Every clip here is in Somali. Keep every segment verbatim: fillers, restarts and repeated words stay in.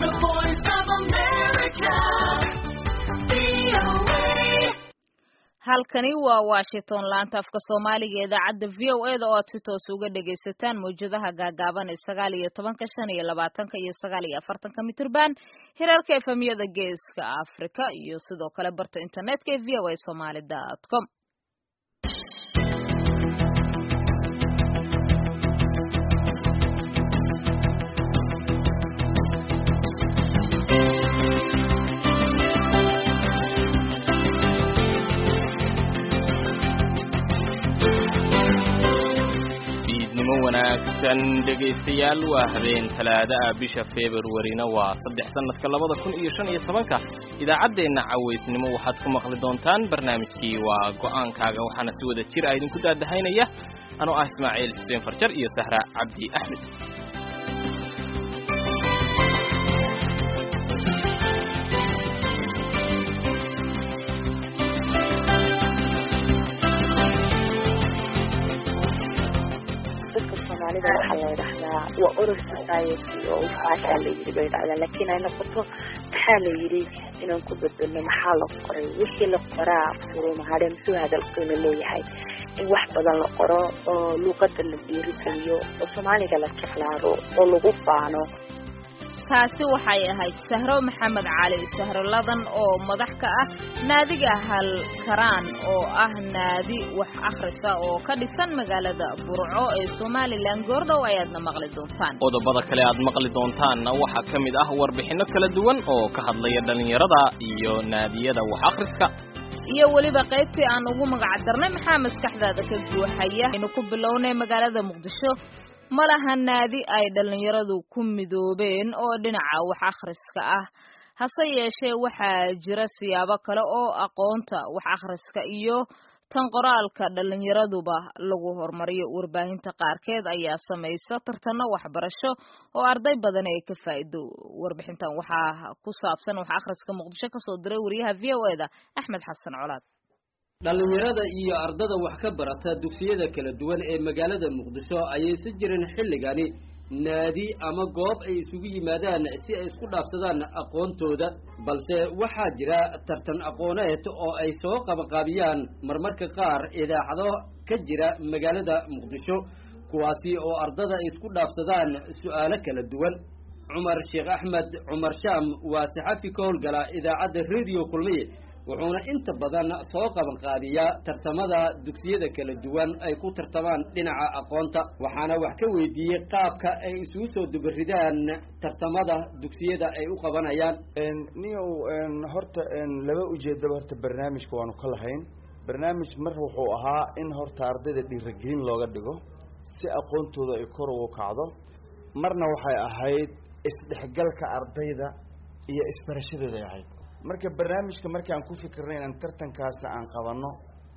The Voice of America. halkani waa Washington laanta afka Soomaaliga idaacada V O A da oo aad si toos uga dhageysataan mowjadaha gaagaaban ee sagaal iyo toban shan iyo labaatan iyo sagaal iyo afartan mitirban hirarka F M-yada Geeska Afrika iyo sidoo kale barta internetka ee v o a somali dot com. wanaagsan dhegaystayaal waa habeen talaada bisha February-na waa saddex sanadka labada kun iyo shan iyo toban idaacadeena caweysnimo waxaad ku maqli doontaan barnaamijkii waa go'aankaaga waxaana si wada jir ah idinku daadahaynaya anoo ah Ismaaciil Xuseen Farjar iyo Sahra Cabdi Axmed. waxaa la yidhaahdaa waa oral society oo waxaa la yidhi bay dhacdaa laakiin ay noqoto maxaa la yidhi inaan ku beddelno maxaa la qoray wixii la qoraa furumahadhe muxuu hadal qiimo leeyahay in wax badan la qoro oo luuqadda la dhiirigeliyo oo soomaaliga la jeclaado oo lagu faano. taasi waxay ahayd Sahro Maxamed Cali Sahro Ladan oo madax ka ah naadiga hal karaan oo ah naadi wax akhrisa oo ka dhisan magaalada Burco ee Soomaaliland goordhow ayaadna maqli doontaan. qodobada kale aad maqli doontaan waxa kamid ah warbixino kala duwan oo ka hadlaya dhalinyarada iyo naadiyada wax akhriska iyo waliba qaybtii aan ugu magac darnay maxaa maskaxdaada ka guuxaya inuu ku bilownay magaalada Muqdisho malaha naadi ay dhalinyaradu ku midoobeen oo dhinaca wax akhriska ah hase yeeshee waxaa jira siyaabo kale oo aqoonta wax akhriska iyo tan qoraalka dhalinyaraduba lagu horumariyo. warbaahinta qaarkeed ayaa samaysa tartano waxbarasho oo arday badan ay ka faa'iido. warbixintan waxaa ku saabsan wax akhriska Muqdisho ka soo diray wariyaha V O A da Axmed Xasan Colaad. dhalinyarada iyo ardada wax ka barata dugsiyada kala duwan ee magaalada Muqdisho ayay si jirin xilligani naadi ama goob ay isugu yimaadaan si ay isku dhaafsadaan aqoontooda, balse waxaa jira tartan aqooneed oo ay soo qabaqaabiyaan marmarka qaar idaacado ka jira magaalada Muqdisho kuwaasi oo ardada ay isku dhaafsadaan su'aalo kala duwan. Cumar Sheekh Axmed Cumar Sham waa saxafi ka howlgala idaacada Radio Kulmiye wuxuuna inta badan soo qaban qaadiyaa tartamada dugsiyada kala duwan ay ku tartamaan dhinaca aqoonta, waxaana wax ka weydiiyey qaabka ay isugu soo dubaridaan tartamada dugsiyada ay u qabanayaan. niyow horta laba ujeedaba horta barnaamijka waanu ka lahayn. barnaamij mar wuxuu ahaa in horta ardayda dhiirigelin looga dhigo si aqoontooda ay kor ugu kacdo, marna waxay ahayd isdhexgalka ardayda iyo isbarashadeeda ay ahayd. marka barnaamijka markaan ku fikirnay inaan tartankaas aan qabano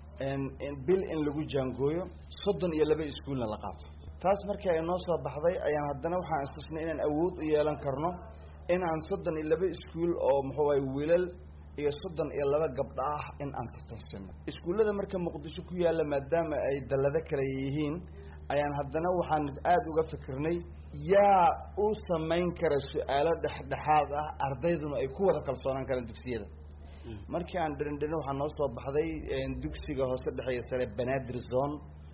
in bil in lagu jaangooyo soddon iyo laba iskuulna la qaato. taas markii ay noo soo baxday ayaan haddana waxaan istusnay inaan awood u yeelan karno inaan soddon iyo laba iskuul oo muxuu ahay wiilal iyo soddon iyo laba gabdho ah in aan tartansano. iskuullada marka Muqdisho ku yaalla maadaama ay dalada kala yihiin ayaan haddana waxaan aad uga fikirnay yaa u samayn kara su'aalo dhexdhexaad ah ardayduna ay ku wada kalsoonaan karaan dugsiyada. markii aan dhirindhirin waxaa noo soo baxday dugsiga hoose dhexeeya sare Banaadir Zone.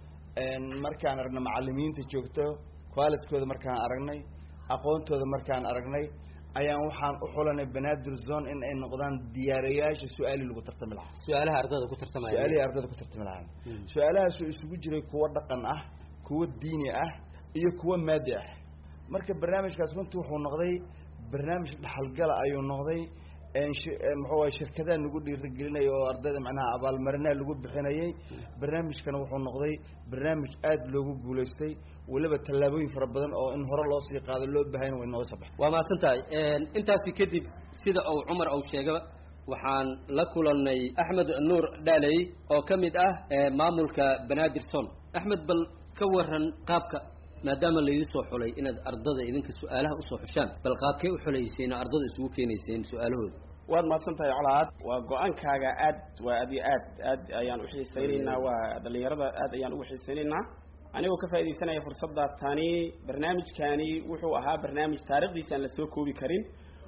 markaan aragnay macallimiinta joogto quality-kooda markaan aragnay aqoontooda markaan aragnay ayaan waxaan u xulanay Banaadir Zone in ay noqdaan diyaariyaasha su'aali lagu tartami lahaa. su'aalaha ardada ku tartamayaan su'aalaha ardada ku tartami lahaa su'aalahaas oo isugu jiray kuwa dhaqan ah, kuwa diini ah iyo kuwa maadi ah. marka barnaamijkaas runtii wuxuu noqday barnaamij dhaxalgal ayuu noqday muxuu ahay shirkadaha nagu dhiirigelinaya oo ardayda macnaha abaalmarinaha lagu bixinayay. barnaamijkana wuxuu noqday barnaamij aad loogu guulaystay waliba tallaabooyin fara badan oo in hore loo sii qaado loo baahan way nooga soo baxay. waa mahadsan tahay. intaasi kadib sida uu Cumar uu sheegay waxaan la kulannay Axmed Nuur Dhaaley oo ka mid ah maamulka Banaadir Zone. Axmed, bal ka waran qaabka maadaama la idin soo xulay inaad ardada idinka su'aalaha u soo xushaan, bal qaabkay u xulaysiin ardada isugu keenayseen su'aalahooda? waad mahadsan tahay Colaad. waa go'aankaaga aad waa aad iyo aad aad ayaan u xiisaynaynaa, waa dhalinyarada aad ayaan ugu xiisaynaynaa. anigoo ka faa'iideysanaya fursadda tani barnaamijkani wuxuu ahaa barnaamij taariikhdiisa aan la soo koobi karin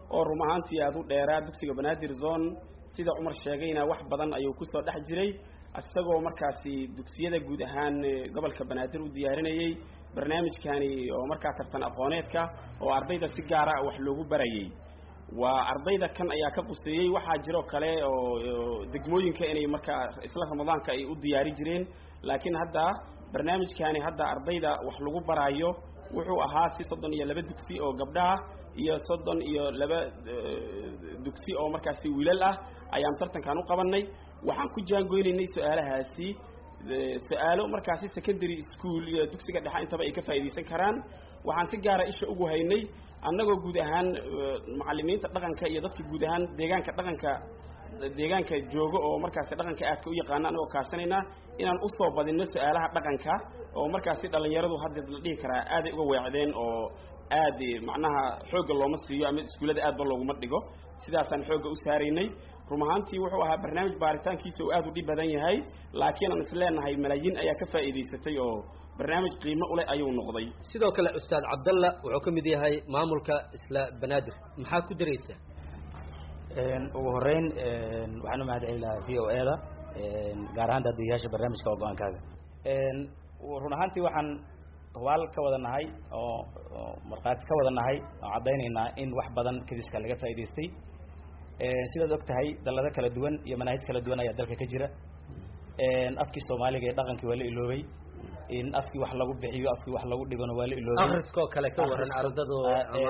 oo run ahaantii aad u dheeraa dugsiga banaadir zone sida cumar sheegayna wax badan ayuu kusoo dhex jiray isagoo markaasi dugsiyada guud ahaan gobolka banaadir u diyaarinayay barnaamijkani oo markaa tartan aqooneedka oo ardayda si gaara wax loogu barayay waa ardayda kan ayaa ka quseeyey waxaa jiro kale oo degmooyinka inay markaa isla ramadaanka ay u diyaari jireen laakiin hadda barnaamijkani hadda ardayda wax lagu baraayo wuxuu ahaa si soddon iyo laba dugsi oo gabdhaha iyo soddon iyo laba dugsi oo markaasi wiilal ah ayaan tartankan u qabanay waxaan ku jaangoynaynay su-aalahaasi su-aalo markaasi secondary school iyo dugsiga dhexe intaba ay ka faa'iidaysan karaan waxaan si gaara isha ugu haynay annagoo guud ahaan macallimiinta dhaqanka iyo dadka guud ahaan deegaanka dhaqanka deegaanka jooga oo markaasi dhaqanka aadka u yaqaana anagoo kaashanayna inaan usoo badinno su-aalaha dhaqanka oo markaasi dhalinyaradu hadda la dhihi karaa aaday uga weecdeen oo aad macnaha xoogga looma siiyo ama iskuullada aadba looguma dhigo sidaasaan xoogga u saaraynay run ahaantii wuxuu ahaa barnaamij baaritaankiisa oo aad u dhib badan yahay laakiin aan isleenahay malaayiin ayaa ka faa'iidaysatay oo barnaamij qiimo u leh ayuu noqday sidoo kale ustaad cabdalla wuxuu ka mid yahay maamulka isla banaadir maxaa ku daraysaa ugu horeyn waxaan u mahadcelin lahaa v o e da gaar ahaan daadiyayaasha barnaamijka oo go-aankaaga run ahaantii waxaan hubaal ka wada nahay oo markhaati ka wada nahay oo caddaynaynaa in wax badan kadiska laga faa'idaystay sidaad og tahay dallado kala duwan iyo manaahij kala duwan ayaa dalka ka jira afkii soomaaliga ee dhaqankii waa la iloobay in afkii wax lagu bixiyo afkii wax lagu dhigano waa la iloobay akhriskoo kale ka waran ardadu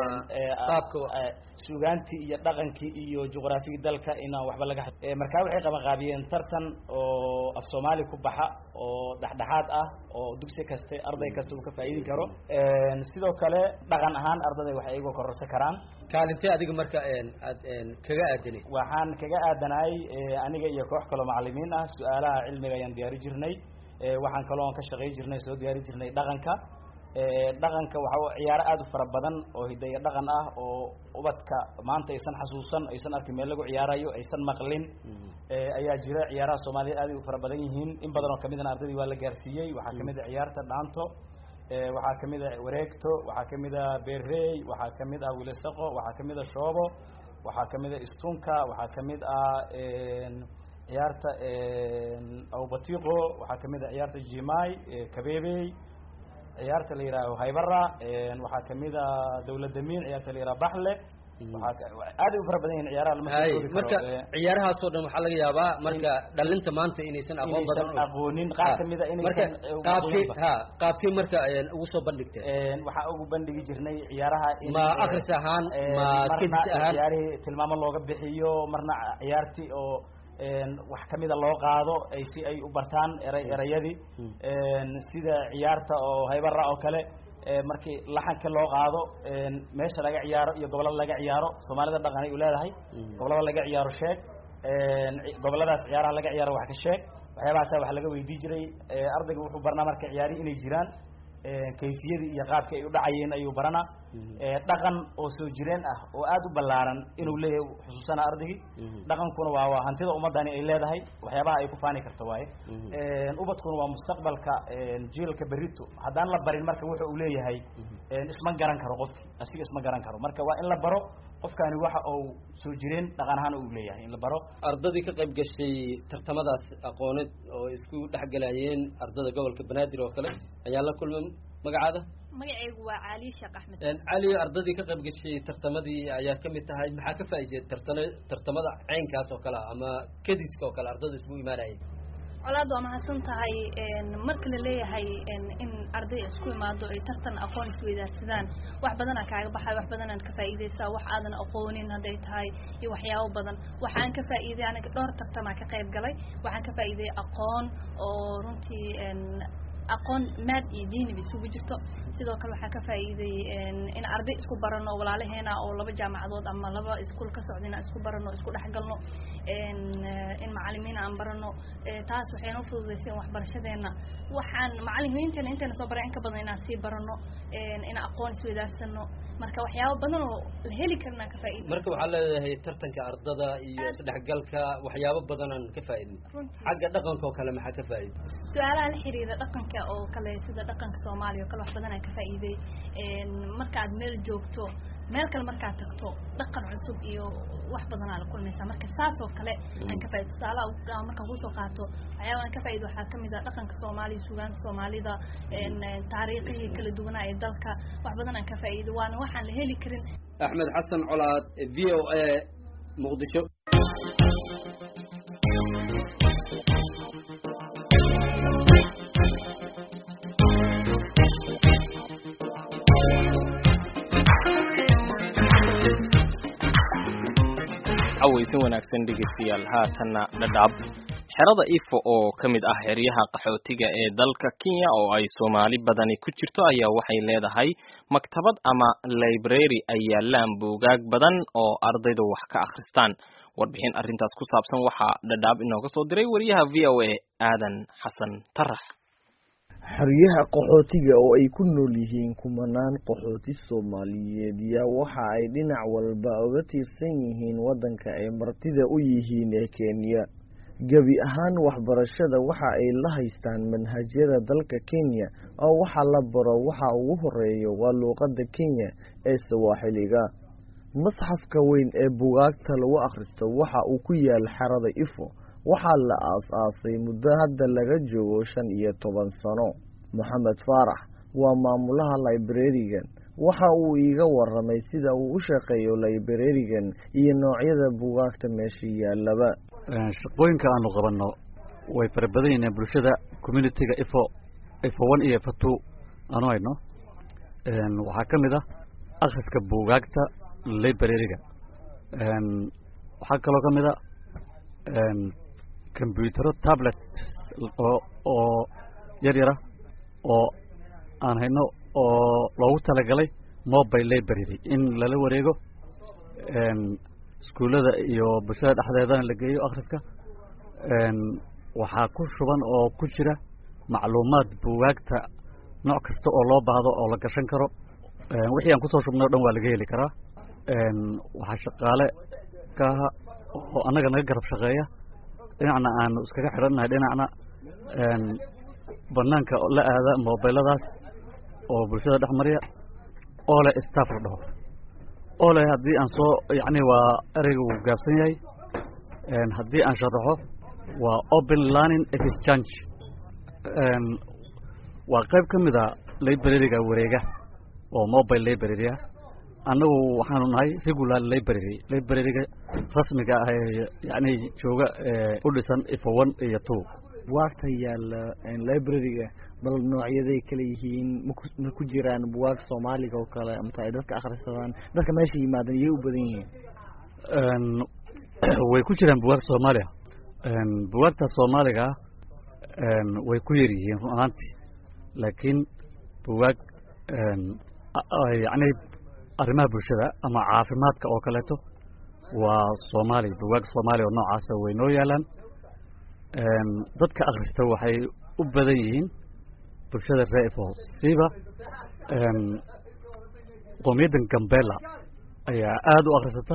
qaabka suugaantii iyo dhaqankii iyo juqraafigii dalka inaan waxba laga markaa waxay qaban qaabiyeen tartan oo af soomaali ku baxa oo dhexdhexaad ah oo dugsi kaste arday kasta uu ka faa'iidin karo sidoo kale dhaqan ahaan ardayda waxay iyagu kororsan karaan kaalintee adiga marka aad kaga aadanay waxaan kaga aadanahay aniga iyo koox kaloo macallimiin ah su-aalaha cilmiga ayaan diyaari jirnay waxaan kaloo ka shaqayn jirnay soo diyaari jirnay dhaqanka dhaqanka waxa ciyaaro aad u fara badan oo hidaya dhaqan ah oo ubadka maanta aysan xasuusan aysan arkin meel lagu ciyaarayo aysan maqlin ayaa jira ciyaaraha Soomaaliyeed aad u fara badan yihiin in badan oo kamid ah ardaydii waa la gaarsiiyay waxaa kamid ah ciyaarta dhaanto waxaa kamid ah wareegto waxaa kamid ah beerrey waxaa kamid ah wilasaqo waxaa kamid ah shoobo waxaa kamid ah istunka waxaa kamid ah ciyaarta awbatiqo waxaa kamid ah ciyaarta jimay kabeebey ciyaarta la yiraahdo haybara waxaa kamid ah dawladda miin ciyaarta la yiraahdo baxle waxaa aad u fara badan yihiin ciyaaraha lama soo koobi karo marka ciyaarahaas oo dhan waxaa laga yaabaa marka dhalinta maanta inaysan aqoon badan aqoonin qaar kamid ah inaysan qaabkii ha qaabkii marka ugu soo bandhigteen waxaa ugu bandhigi jirnay ciyaaraha ma akhris ahaan ma kids ahaan ciyaarihii tilmaamo looga bixiyo marna ciyaartii oo wax kamida loo qaado ay si ay u bartaan eray erayadii sida ciyaarta oo haybara oo kale markii laxanka loo qaado meesha laga ciyaaro iyo gobolada laga ciyaaro Soomaalida dhaqan ay u leedahay gobolada laga ciyaaro sheeg goboladaas ciyaaraha laga ciyaaro wax ka sheeg waxyaabahaas wax laga weydii jiray ardaygu wuxuu barnaa marka ciyaari inay jiraan kayfiyadii iyo qaabka ay u dhacayeen ayuu barana dhaqan oo soo jireen ah oo aad u ballaaran inuu leeyahay xusuusana ardaygi dhaqankuna waa waa hantida ummadani ay leedahay waxyaabaha ay ku faani karto waaye ubadkuna waa mustaqbalka jiilka berito haddaan la barin marka wuxuu uu leeyahay isma garan karo qofki asiga isma garan karo marka waa in la baro qofkani waxa uu soo jireen dhaqan ahaan uu leeyahay in la baro ardadii ka qayb gashay tartamadaas aqooneed oo isku dhexgalayeen ardada gobolka Banaadir oo kale ayaa la kulmay magacaada magacaygu waa Cali Sheekh Axmed Cali ardadii ka qayb gashay tartamadii ayaa kamid tahay maxaa ka faa'iiday tartana tartamada caynkaas oo kale ama kadiska oo kale ardada isku imaanayeen colaad waa mahadsan tahay marka la leeyahay in arday isku imaado ay tartan aqoon isweydaarsadaan wax badan kaaga baxay wax badan aan ka faa'iideysaa wax aadan aqoonin haday tahay iyo waxyaabo badan waxaan ka faa'iiday aniga dhowr tartan ka qayb galay waxaan ka faa'iiday aqoon oo runtii aqoon maad iyo diin isugu jirto sidoo kale waxa ka faa'iiday in arday isku barano walaalaheena oo laba jaamacadood ama laba iskuul ka socdina isku barano isku dhaxgalno in in macallimiin aan barano taas waxay noo fududeysay waxbarashadeena waxaan macallimiinteena inta soo baray in ka badan inaan sii barano in aqoon isweydaarsano marka waxyaabo badan oo la heli karna ka faa'iido marka waxa leeyahay tartanka ardada iyo isdhaxgalka waxyaabo badan aan ka faa'iidin xagga dhaqanka oo kale maxaa ka faa'iido su'aalaha la xiriira dhaqanka oo kale sida dhaqanka Soomaaliya oo kale wax badan aan ka faa'iiday marka aad meel joogto meel kale markaad tagto dhaqan cusub iyo wax badan aad la kulmaysaa marka saas oo kale aan ka faa'iido tusaalaha markaan kusoo qaato waxyaaba aan ka faa'iido waxaa kamid ah dhaqanka Soomaaliya suugaanta Soomaalida taariikhihii kala duwanaa ee dalka wax badan aan ka faa'iido waana waxaan la heli karin. Axmed Xasan Colaad, V O A Muqdisho. aweysan wanaagsan dhegeystayaal haatanna dhadhaab xerada ifo oo ka mid ah xeryaha qaxootiga ee dalka Kenya oo ay Soomaali badani ku jirto ayaa waxay leedahay maktabad ama library ay yaalaan buugaag badan oo ardaydu wax ka akhristaan. warbixin arrintaas ku saabsan waxaa dhadhaab inooga soo diray wariyaha V O A Aadan Xasan Tarax. xeryaha qaxootiga oo ay ku nool yihiin kumanaan qaxooti Soomaaliyeed yaa waxa ay dhinac walba uga tiirsan yihiin wadanka ay martida u yihiin ee Kenya. gabi ahaan waxbarashada waxa ay la haystaan manhajyada dalka Kenya oo waxa la baro waxa ugu horeeyo waa luqadda Kenya ee Swahiliga. masxafka weyn ee buugaagta lagu akhristo waxa uu ku yaal xerada Ifo waxaa la aasaasay muddo hadda laga joogo shan iyo toban sano. Maxamed Faarax waa maamulaha library-gan waxa uu iiga waramay sida uu u shaqeeyo library-gan iyo noocyada buugaagta meesha yaalaba. shaqooyinka aanu qabanno way fara badan yihiin bulshada community-ga Ifo Ifo one iyo Ifo two aanu hayno. waxaa ka mid ah akhriska buugaagta library-ga. waxaa kaloo ka mid ah computer tablet oo oo yar yar oo aan hayno oo loogu talagalay mobile library in lala wareego iskuulada iyo bulshada dhexdeedana la geeyo akhriska. waxaa ku shuban oo ku jira macluumaad buugaagta nooc kasta oo loo baahdo oo la gashan karo. wixii aan kusoo shubnay oo dhan waa laga heli karaa. waxaa shaqaale ka ah oo annaga naga garab shaqeeya dhinacna aanu iskaga xidhannahay dhinacna banaanka la aada mobiladaas oo bulshada dhex mariya oo leh staff la dhaho oo leh haddii aan soo yacni waa ereyga uu gaabsan yahay. haddii aan sharaxo waa open learning exchange. waa qayb ka mid a library-ga wareega oo mobile library ah. annagu waxaanu nahay regular library library-ga rasmiga ah ee yacni jooga u dhisan Ifo one iyo two. buugta yaala library-ga bal noocyaday kala yihiin ma ku jiraan buug Soomaaliga oo kale ama ay dadka akhrisadaan dadka meesha yimaadaan iyay u badan yihiin. way ku jiraan buug Soomaaliya. buugta Soomaaliga way ku yar yihiin run ahaantii laakiin buug yacni arrimaha bulshada ama caafimaadka oo kaleeto waa Soomaali buug Soomaali oo noocaas way noo yaalaan. dadka akhrista waxay u badan yihiin bulshada reer Ifo siba qowmiyadda Gambela ayaa aad u akhrisata.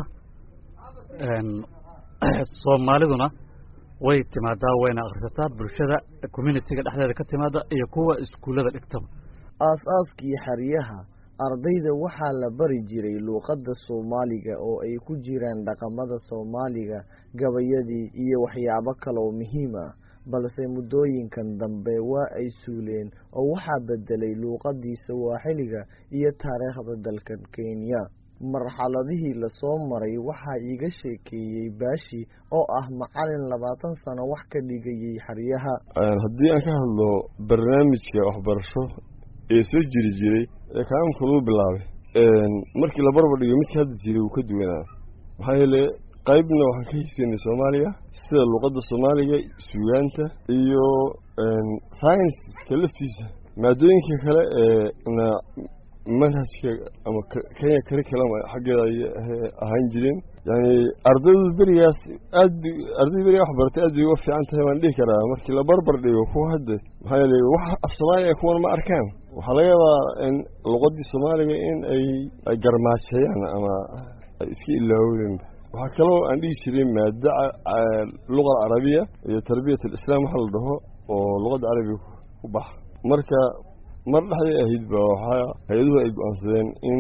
Soomaaliduna way timaadaa wayna akhrisataa bulshada community-ga dhexdeeda ka timaada iyo kuwa iskuulada dhigtaba. aas-aaskii xeryaha ardayda waxaa la bari jiray luqadda Soomaaliga oo ay ku jiraan dhaqamada Soomaaliga gabayadii iyo waxyaabo kale oo muhiim ah balse muddooyinkan dambe waa ay suuleen oo waxaa bedelay luqadii Swahiliga iyo taariikhda dalka Kenya. marxaladihii la soo maray waxaa iiga sheekeeyey Baashi oo ah macallin labaatan sano wax ka dhigayay xeryaha. haddii aan ka hadlo barnaamijka waxbarasho ee soo jiri jiray ee kaamka lagu bilaabay markii la barbar dhigo midka hadda jiray uu ka duwanaa. maxaa yeelay qaybna waxaan ka haysanay Soomaaliya sida luqadda Soomaaliga suugaanta iyo science laftiisa. maadooyinka kale ee manhajka ama Kenya curriculum xaggeeda ay ahaan jireen yani ardaydu beriyaas aad arday beriyaas wax bartay aad ugu fiican tahay waan dhihi karaa markii la barbar dhigo kuwa hadda. maxaa yeelay wax af Soomaaliya kuwan ma arkaan. waxaa laga yaabaa in luqadii Soomaaliga in ay ay garmaashayaan ama ay iska ilaaween. waxaa kaloo aan dhihi jiray maada luqada carabiya iyo tarbiyat al-islam waxa la dhaho oo luqada carabiga ku bax. marka mar dhaxday ahayd ba waxa hay'aduhu ay go'aansadeen in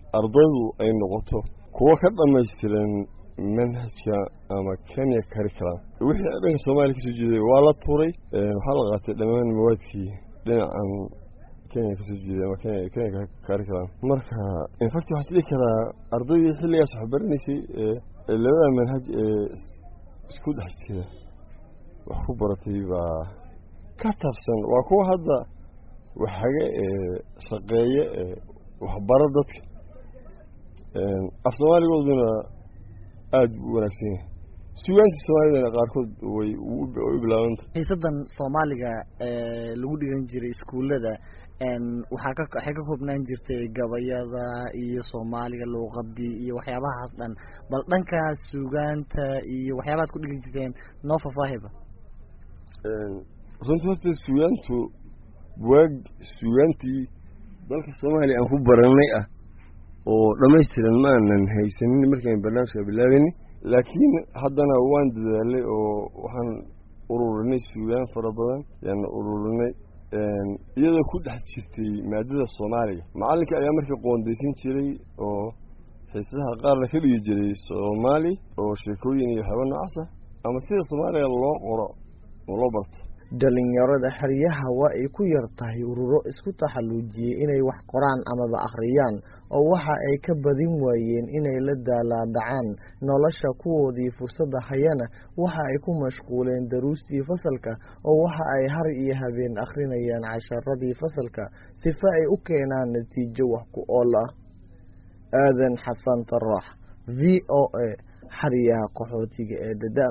ardaydu ay noqoto kuwa ka dhamaystiran manhajka ama Kenya curriculum wixii dhanka Soomaaliya ka soo jeeday waa la tuuray waxa la qaatay dhammaan mawaadkii dhinacan Kenya ka soo jeeday ama Kenya Kenya curriculum marka in fact waxa sidii kala ardaydu xilligaas wax baranaysay ee labada manhaj ee isku dhaxjira wax ku baratay baa ka tabsan waa kuwa hadda waxaga ee shaqeeye ee waxbaro dadka ee af Soomaaligooduna aad u wanaagsan suugaanta Soomaalida qaarkood way u bilaabantay xiisadan Soomaaliga ee lagu dhigan jiray iskuulada een waxa ka waxay ka koobnaan jirtay gabayada iyo Soomaaliga luqadii iyo waxyaabahaas dhan bal dhanka suugaanta iyo waxyaabaad ku dhigan jirteen noo faafaahayba een runtii suugaantu buug suugaantii dalka Soomaaliya aan ku baranay ah oo dhameystiran ma aanan haysanin markaan barnaamijka bilaabay laakiin haddana waan dadaalay oo waxaan ururinay suugaan fara badan yaan ururinay een iyadoo ku dhex jirtay maadada Soomaaliga macalinka ayaa markii qoondeysan jiray oo xiisaha qaar la ka dhigi jiray Soomaali oo sheekooyin iyo xaban noocaas ama sida Soomaaliga loo qoro oo loo barto dhalinyarada xariyaha waa ay ku yartahay ururo isku taxalluujiyay inay wax qoraan ama ba akhriyaan oo waxa ay ka badin waayeen inay la daalaadacaan nolosha kuwoodii fursada hayana waxa ay ku mashquuleen daruustii fasalka oo waxa ay har iyo habeen akhrinayaan casharadii fasalka sifa ay u keenaan natiijo wax ku ool ah aadan xasan tarax V O A xariyaha qaxootiga ee Dadaab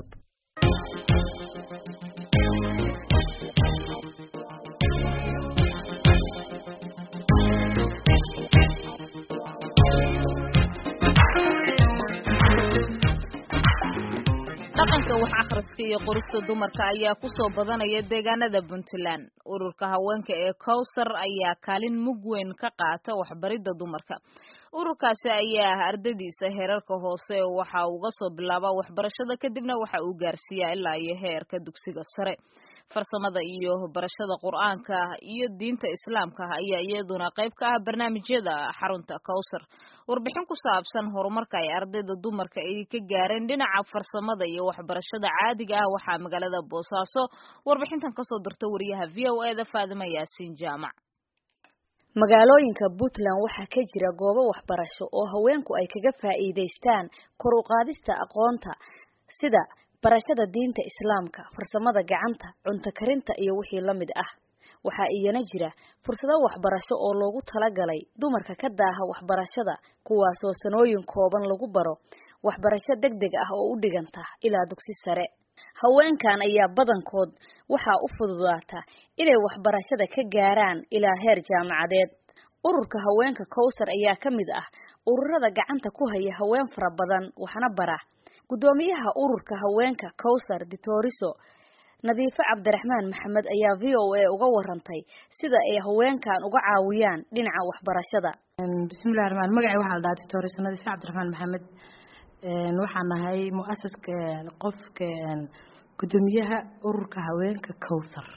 dhaqanka wax akhriska iyo qorista dumarka ayaa ku soo badanaya deegaanada Puntland ururka haweenka ee Kowsar ayaa kaalin mug weyn ka qaata waxbaridda dumarka ururkaasi ayaa ardaydiisa heerarka hoose waxa uu uga soo bilaabaa waxbarashada kadibna waxa uu gaarsiiyaa ilaa iyo heerka dugsiga sare farsamada iyo barashada Qur'aanka iyo diinta Islaamka ayaa iyaduna qayb ka ah barnaamijyada xarunta Kowsar warbixin ku saabsan horumarka ay ardayda dumarka ay ka gaareen dhinaca farsamada iyo waxbarashada caadiga ah waxa magaalada Boosaaso warbixintan ka soo dirtay wariyaha V O A da Faadima Yaasiin Jaamac magaalooyinka Puntland waxaa ka jira goobo waxbarasho oo haweenku ay kaga faa'iideystaan kor u qaadista aqoonta sida barashada diinta Islaamka farsamada gacanta cunto karinta iyo wixii la mid ah waxa iyana jira fursado waxbarasho oo loogu talagalay dumarka ka daaha waxbarashada kuwaas oo sanooyin kooban lagu baro waxbarasho degdeg ah oo u dhiganta ilaa dugsi sare haweenkan ayaa badankood waxa u fududaata inay waxbarashada ka gaaraan ilaa heer jaamacadeed ururka haweenka Kowsar ayaa ka mid ah ururada gacanta ku haya haween fara badan waxana bara gudoomiyaha ururka haweenka Kowsar Ditoriso Nadiifa Cabdiraxmaan Maxamed ayaa V O A uga warantay sida ay haweenkan uga caawiyaan dhinaca waxbarashada bismillaahir rahmaanir magaciisa waxa la dhahaa Ditoriso Nadiifa Cabdiraxmaan Maxamed een waxaan ahay muassaska qofka gudoomiyaha ururka haweenka Kowsar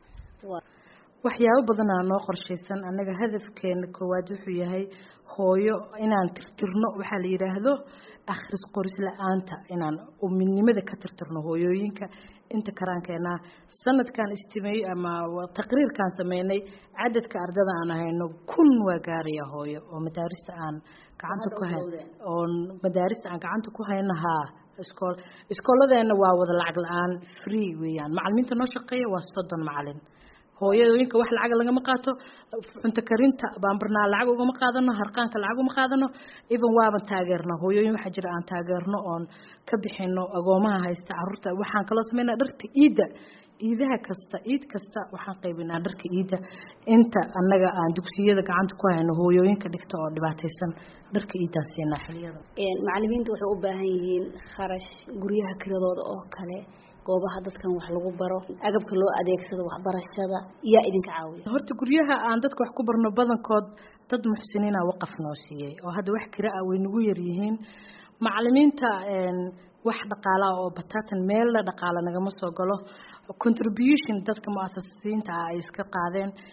waxyaabo badan oo noo qorsheysan anaga hadafkeena koowaad wuxuu yahay hooyo inaan tirtirno waxa la yiraahdo akhris qoris la'aanta inaan uminimada ka tirtirno hooyooyinka inta karankeena sanadkan istimay ama taqriirkan sameynay cadadka ardada aan ahayno kun waa gaaraya hooyo oo madaarista aan gacanta ku hay oo madaarista aan gacanta ku haynaha iskool iskooladeena waa wada lacag la'aan free weeyaan macallimiinta noo shaqeeya waa soddon macallin hooyooyinka wax lacag laga ma qaato cunto karinta baan barnaa lacag uga ma qaadano harqaanka lacag uma qaadano even waaban taageerno hooyooyin waxa jira aan taageerno oon ka bixino agoomaha haysta carruurta waxaan kala sameynaa dharka iida iidaha kasta iid kasta waxaan qaybinaa dharka iida inta annaga aan dugsiyada gacanta ku hayno hooyooyinka dhigta oo dhibaataysan dharka iidaan siinaa xiliyada een macallimiintu waxay u baahan yihiin kharash guryaha kiradooda oo kale goobaha dadkan wax lagu baro agabka loo adeegsado waxbarashada yaa idinka caawiya horta guryaha aan dadka wax ku barno badankood dad muxsiniina waqaf noo siiyay oo hadda wax kira ah way nagu yar yihiin macallimiinta een wax dhaqaalaha oo batatan meel la dhaqaala nagama soo galo contribution dadka muassasiinta ah ay iska qaadeen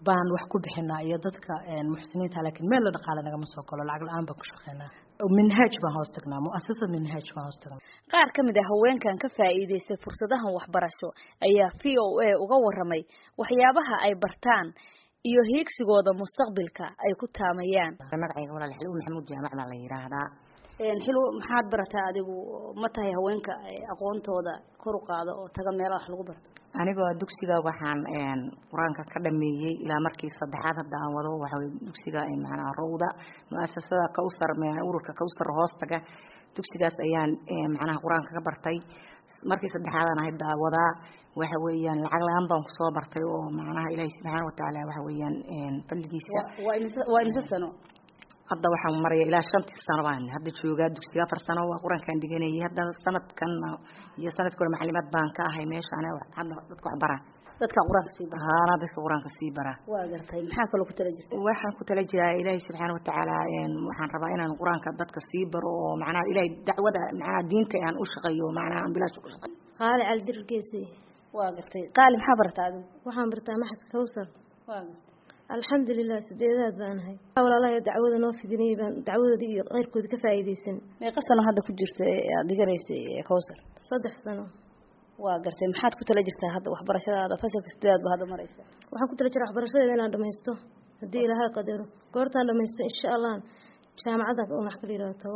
baan wax ku bixinaa iyo dadka muxsiniinta laakiin meel la dhaqaale nagama soo galo lacag la-aan baan ku shaqeynaa minhaaj baan hoos tagnaa mu'asasad minhaaj baan hoos tagnaa qaar ka mid ah haweenkan ka faa'iidaystay fursadahan waxbarasho ayaa v o a uga waramay waxyaabaha ay bartaan iyo hiigsigooda mustaqbalka ay ku taamayaan magacayga walaal xiluu maxamuud jaamac baa la yiraahdaa xiluu maxaad barataa adigu ma tahay haweenka aqoontooda kor u qaado oo taga meelaha wax lagu barto anigoo dugsiga waxaan quraanka ka dhameeyay ilaa markii saddexaad hadda aan wado waxa way dugsiga in macnaha rawda muasasada Kawsar ma ururka Kawsar hoostaga dugsigaas ayaan macnaha quraanka ka bartay markii saddexaad aan hadda wadaa waxa weeyaan lacag la'aan baan ku soo bartay oo macnaha Ilaahay subhanahu wa ta'ala waxa weeyaan fadligiisa waa imisa waa imisa sano hadda waxaan maray ilaa shantii sano baan hadda joogaa dugsiga afar sano waa quraankan dhiganayay hadda sanadkan iyo sanadkii hore macallimad baan ka ahay meesha ana wax hadda dadka wax bara dadka quraanka sii bara haa dadka quraanka sii bara waa gartay maxaa kale ku tala jirtay waxaan ku tala jiraa Ilaahay subhanahu wa ta'ala waxaan rabaa inaan quraanka dadka sii baro oo macnaha Ilaahay dacwada macnaha diinta aan u shaqeeyo macnaha aan bilaash u shaqeeyo qaali al dirgeesi waa gartay qaali maxaa bartaa adigu waxaan bartaa maxadka Kawsar waa gartay الحمد لله سديدات بان هي والله دعوده نoo fidinay baan dacwadii iyo qeyrkood ka faa'iideysan may qasano hadda ku jirtay aad digaraysay Kawsar saddex sano waa gartay maxaad ku tala jirtaa hadda waxbarashadaada fasalka sideed ba hadda maraysa waxaan ku tala jiraa waxbarashada inaan dhameysto hadii Ilaahay qadaro goortaan dhameysto insha Allah jaamacada oo wax ka leeyahay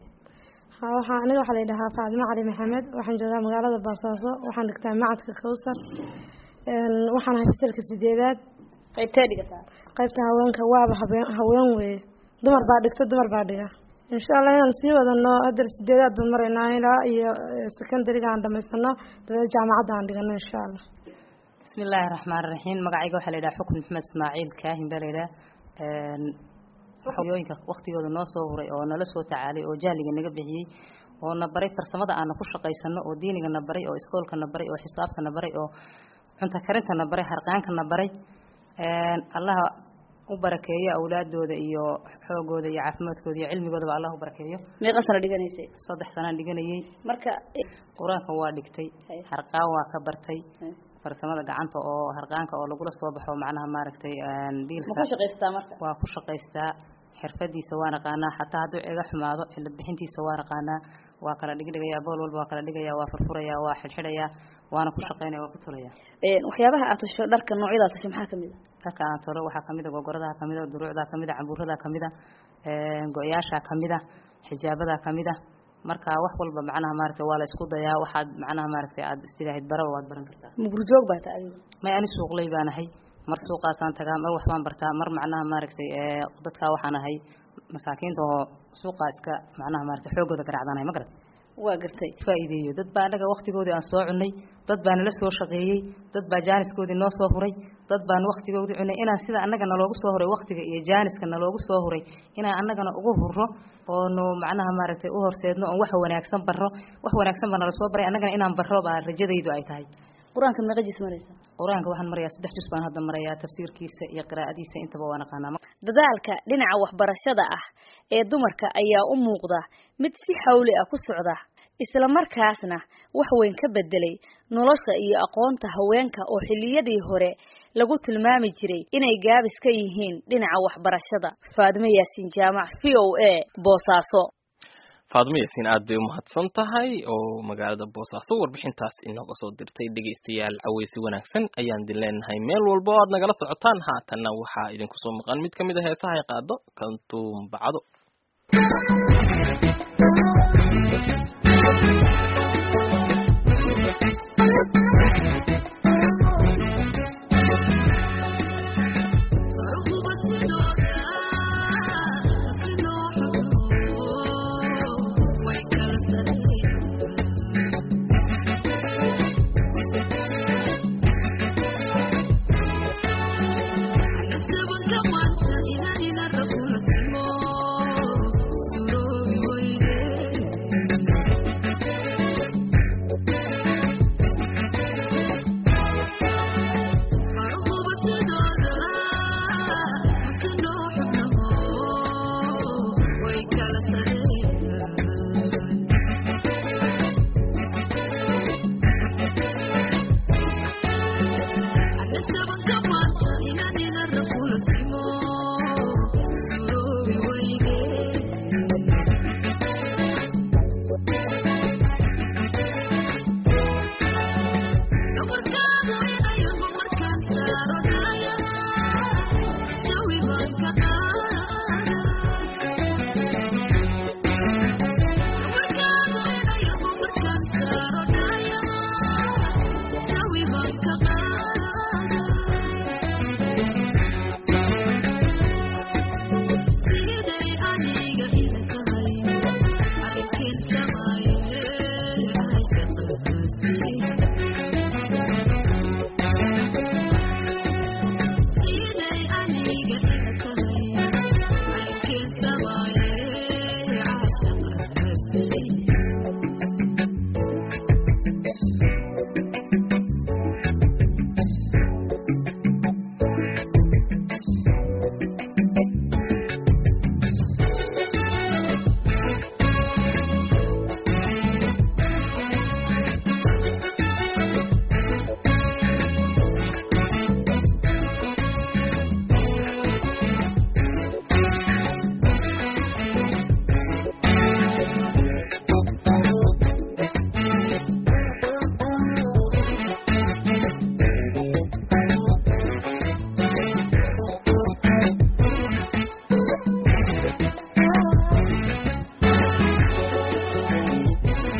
haa waxaan aniga waxa la yiraahdaa Faadima Cali Maxamed waxaan joogaa magaalada Boosaaso waxaan dhigtaa macadka Kawsar een waxaan ahay fasalka sideedaad qaybta dhigataa qaybta haweenka waaba haween weey dumar baa dhigta dumar baa dhiga insha Allah inaan sii wadano hadda sideedaad baan maraynaa ilaa iyo secondary aan dhameysano dadka jaamacada aan dhigano insha Allah bismillaahir rahmaanir rahiim magacayga waxa la yiraahdaa Xukun Maxamed Ismaaciil Kaahin baa la yiraahdaa een waxyooyinka waqtigooda noo soo huray oo nala soo tacaalay oo jaaliga naga bixiyay oo na baray farsamada aan ku shaqeysano oo diiniga na baray oo iskoolka na baray oo xisaabta na baray oo cunta karinta na baray harqaanka na baray een Allah u barakeeyo awlaadooda iyo xoogooda iyo caafimaadkooda iyo cilmigooda Allah u barakeeyo meeqa sano dhiganaysay saddex sano dhiganayay marka quraanka waa dhigtay harqaan waa ka bartay farsamada gacanta oo harqaanka oo lagu soo baxo macnaha maaragtay een biilka ma ku shaqeystaa marka waa ku shaqeystaa xirfadiisa waa naqaanaa xataa hadduu iga xumaado xilad bixintiisa waa naqaanaa waa kala dhigdhigayaa bool walba waa kala dhigayaa waa furfurayaa waa xidhxidhayaa waana ku shaqeynaya waa ku tulayaa een waxyaabaha aad tasho dharka noocyadaas maxaa kamid ah dharka aan tolo waxaa kamid ah gogoradaha kamid ah duruucda kamid ah cambuurada kamid ah een go'yaasha kamid ah xijaabada kamid ah marka wax walba macnaha maaragtay waa la isku dayaa waxaad macnaha maaragtay aad istilaahid baraba waad baran kartaa mugurjoog baa taa adiga ma ani suuqley baan ahay mar suuqaasaan tagaa mar wax baan bartaa mar macnaha maaragtay ee dadka waxaan ahay masaakiinta oo suuqa iska macnaha maaragtay xoogooda garaacdanay ma garad waa gartay faa'iideeyo dad baa anaga waqtigoodii aan soo cunay dad baa nala soo shaqeeyay dad baa jaaniskoodii noo soo huray dad baan waqtigoodii cunay inaan sida annaga naloogu soo huray waqtiga iyo jaaniska naloogu soo huray inaan annagana ugu hurro oo no macnaha maaragtay u horseedno oo wax wanaagsan barro wax wanaagsan baa nala soo baray annagana inaan barro baa rajadaydu ay tahay quraanka meeqa jis maraysa quraanka waxaan marayaa saddex jis baan hadda marayaa tafsiirkiisa iyo qiraa'adiisa intaba waan aqaanaa dadaalka dhinaca waxbarashada ah ee dumarka ayaa u muuqda mid si xawli ah ku socda isla markaasna wax weyn ka bedelay nolosha iyo aqoonta haweenka oo xilliyadii hore lagu tilmaami jiray inay gaabis ka yihiin dhinaca waxbarashada Faadimo Yaasiin Jaamac V O A Boosaaso Faadimo Yaasiin aad bay u mahadsan tahay oo magaalada Boosaaso warbixintaas inooga soo dirtay dhageystayaal caweysi wanaagsan ayaan idin leenahay meel walba oo aad nagala socotaan haatanna waxaa idinku soo maqan mid kamid ah heesaha ay qaado Kantuum Bacdo إلى إلى الرسول السمو سروي ويلي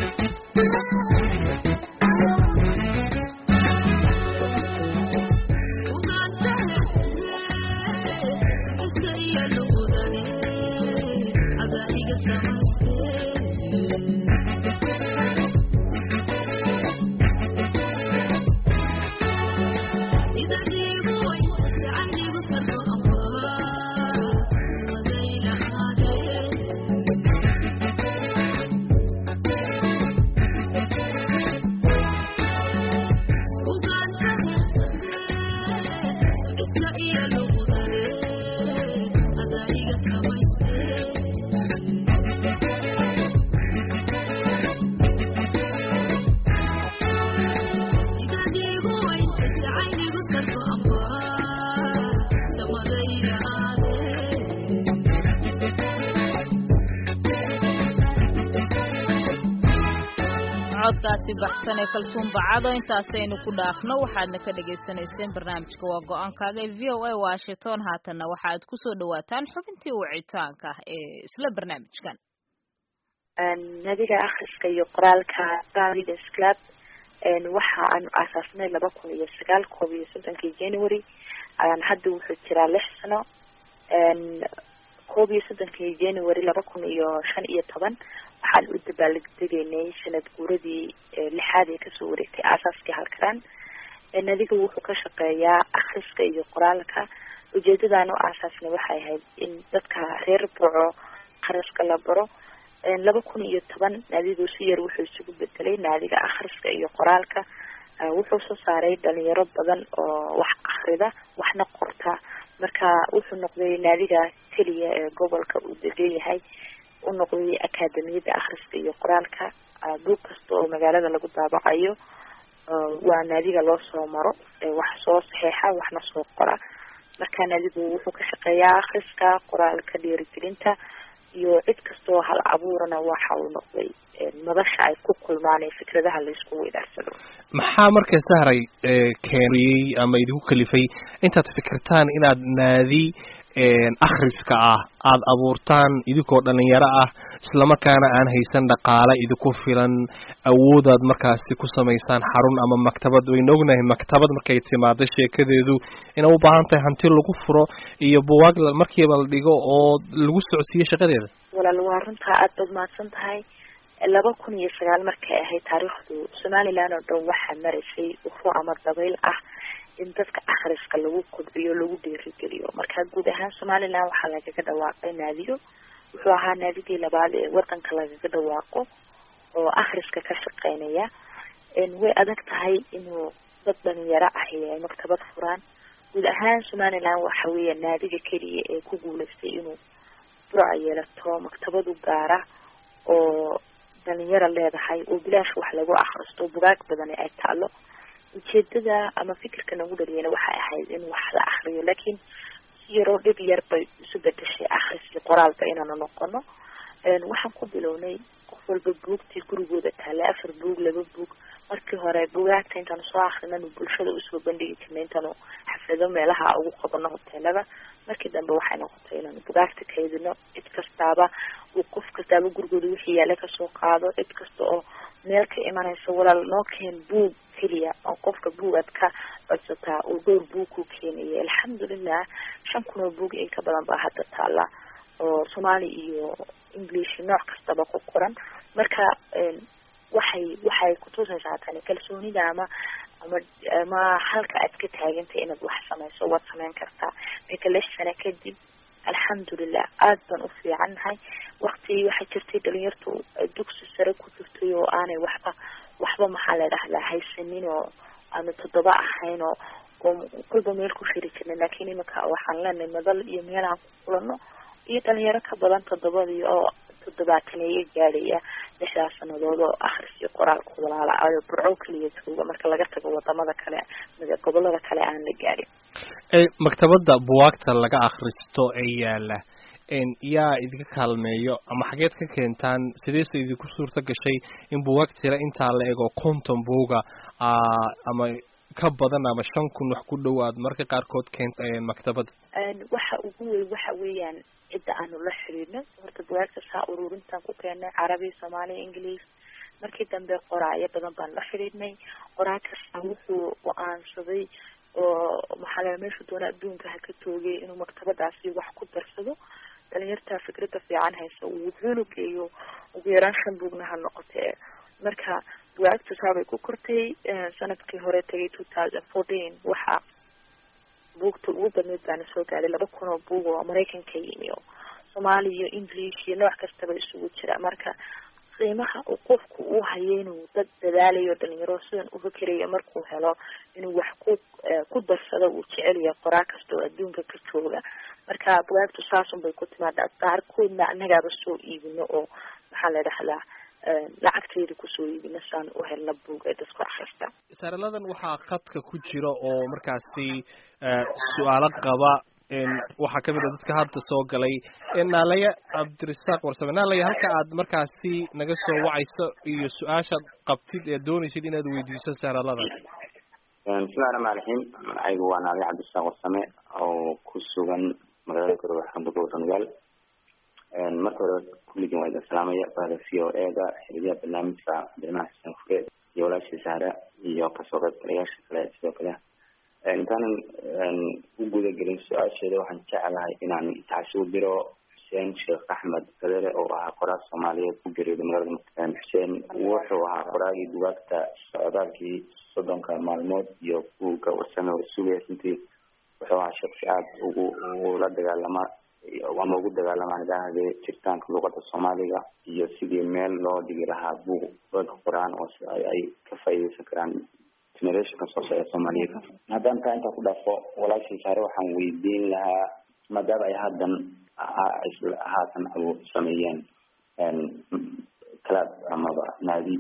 codkaasi baxsan ee kalsoon bacado intaasaynu ku dhaafno waxaadna ka dhagaysanayseen barnaamijka waa go'aankaaga ee v o a Washington haatanna waxaad ku soo dhawaataan xubintii wicitaanka ee isla barnaamijkan nadiga akhriska iyo qoraalka Readers Club een waxa aan aasaasnay laba kun iyo sagaal koob iyo soddonkii January aan hadda wuxuu jiraa lix sano een koob iyo soddonkii January laba kun iyo shan iyo toban waxaan u dabaaldegaynay sanad guuradii lixaad ee kasoo wareegtay aasaaskii halkan nadiga wuxuu ka shaqeeyaa akhriska iyo qoraalka ujeedadaan u aasaasnay waxay ahayd in dadka reer Burco akhriska la baro laba kun iyo toban naadigu si yar wuxuu isugu bedelay naadiga akhriska iyo qoraalka wuxuu soo saaray dhalinyaro badan oo wax akhrida waxna qorta marka wuxuu noqday naadiga kaliya ee gobolka uu degan yahay u noqday akaademiyada akhriska iyo qoraalka buug kasta oo magaalada lagu daabacayo waa naadiga loo soo maro wax soo saxeexa waxna soo qora marka naadigu wuxuu ka shaqeeyaa akhriska qoraalka dhiirigelinta iyo cid kasta oo hal abuurana waxa uu noqday madasha ay ku kulmaan ee fikradaha la isku weydaarsado maxaa markay sahray keeniyay ama idinku kalifay intaad fikirtaan inaad naadi akhriska ah aad abuurtaan idinkoo dhalinyaro ah isla markaana aan haysan dhaqaale idinku filan awoodaad markaasi ku samaysaan xarun ama maktabad wayna ognahay maktabad markay timaado sheekadeedu inay u baahan tahay hanti lagu furo iyo buugaag markiiba la dhigo oo lagu socodsiiyo shaqadeeda walaal waa runtaa aad baad mahadsan tahay laba kun iyo sagaal markay ahayd taariikhdu Somaliland oo dhan waxaa maraysay ufo ama dabayl ah in dadka akhriska lagu kobciyo lagu dhiirigeliyo marka guud ahaan Somaliland waxaa lagaga dhawaaqay naadiyo wuxuu ahaa naadigii labaad ee wadanka lagaga dhawaaqo oo akhriska ka shaqeynaya in way adag tahay inuu dad dhalinyaro ah ay maktabad furaan guud ahaan Somaliland waxa weeye naadiga kaliya ee ku guuleystay inuu Burco yeelato maktabad u gaara oo dhalinyaro leedahay oo bilaash wax lagu akhristo bugaag badan ay taalo ujeedada ama fikirka nagu dhaliyana waxay ahayd in wax la akhriyo laakiin si yaro dhib yar bay isu bedeshay akhriska qoraalka inaanu noqono een waxaan ku bilownay qof walba buugtii gurigooda taala afar buug laba buug markii hore bugaagta intaan soo akhrinay bulshada u soo bandhigi jirnay intaan xaflado meelaha ugu qabano hoteelada markii dambe waxay noqotay inaan bugaagta kaydino cid kastaaba uu qof kastaaba gurigooda wixii yaala ka soo qaado cid kasta oo meel ka imanaysa walaal noo keen buug kaliya oo qofka buugaad ka codsataa oo dhowr buug ku keenaya alxamdulillah shan kun oo buug in ka badan baa hadda taala oo Soomaali iyo English nooc kastaba ku qoran marka waxay waxay ku tusaysaa tan kalsoonida ama ama ama halka aad ka taagantay inaad wax samayso waad samayn kartaa marka lix sano kadib alxamdulillah aad baan u fiicannahay waqti waxa jirtay dhalinyartu dugsi sare ku jirtay oo aanay waxba waxba maxaa la dhahaa haysanin oo aanu toddoba ahayn oo kulba meel ku shiri jirnay laakiin imika waxaan leenahay madal iyo meel aan ku kulano iyo dhalinyaro ka badan toddobadii oo toddobaatan iyo gaadhaya lixdaas sanadood oo akhris iyo qoraal ku walaala ayo Burco kaliya jooga marka laga tago wadamada kale gobolada kale aan la gaarin ee maktabada buugaagta laga akhristo ee yaala in yaa idinka kaalmeeyo ama xageed ka keentaan sidees idinku suurta gashay in buugaag tira inta la eego konton buuga ama ka badan ama shan kun wax ku dhawaad marka qaar kood keentay maktabada een waxa ugu weyn waxa weeyaan cidda aanu la xiriirno horta buugaagta saa ururintan ku keenay Carabi Soomaali English markii dambe qoraayo badan baan la xidhiidhnay qoraa kasta wuxuu go-aansaday oo maxaa la meesha doona adduunka ha ka toogay inuu maktabadaasi wax ku darsado dhalinyarta fikradda fiican haysa uu wuxuuna geeyo ugu yaraan shan buugna ha noqotee marka bugaagtu saabay ku kortay sanadkii hore tagay two thousand fourteen waxaa buugta ugu badneed baana soo gaaday laba kun oo buug oo maraykanka yimi oo soomaali iyo english iyo nooc kastaba isugu jira marka qiimaha uu qofku uu hayo inuu dad dadaalayo dhalinyaro sidan u fikirayo markuu helo inuu wax ku ku darsado uu jecel yahay qoraa kasta oo adduunka ka jooga marka bugaagtu saasun bay ku timaadaa qaarkoodna annagaaba soo iibino oo maxaa la dhahdaa lacagteeda kusoo iibino saan u helna buug ee dadku akhrista saaraladan waxaa khadka ku jira oo markaasi su-aalo qaba waxaa kamid a dadka hadda soo galay naalaya cabdirasaaq warsame naalaya halka aad markaasi naga soo wacayso iyo su-aashaad qabtid ee doonaysid inaad weydiiso saaralada bismillahi raxmaan raxiim magacaygu waa naalaya cabdirasaaq warsame oo ku sugan magaalada garowe xarunta gobolka nugaal marka hore kulligin waa idin salaamaya bahda v o e da xiriyaha barnaamijka cabdiraxmaan xasan fure iyo walaashii sahra iyo kasoo qaybgalayaasha kale sidoo kale intaanan u guda gelin su-aasheeda waxaan jeclahay inaan taxsi u diro xuseen sheekh axmed kadere oo ahaa qoraa soomaaliyeed ku geeriyooday magaalada xuseen wuxuu ahaa qoraagii bugaagta socdaalkii soddonka maalmood iyo buugga warsame oo sugaya runtii wuxuu ahaa shaksi aada ugu ula dagaalama ama ugu dagaalamaan idhaahde jiritaanka luqada soomaaliga iyo sidii meel loo dhigi lahaa buug dadka qoraan oo ay ka faa'iideysan karaan generationka soo socda soomaaliyeed haddaan taa intaa ku dhaafo walaashii saare waxaan weydiin lahaa maadaama ay haddan haatan abu sameeyeen club amaba naadi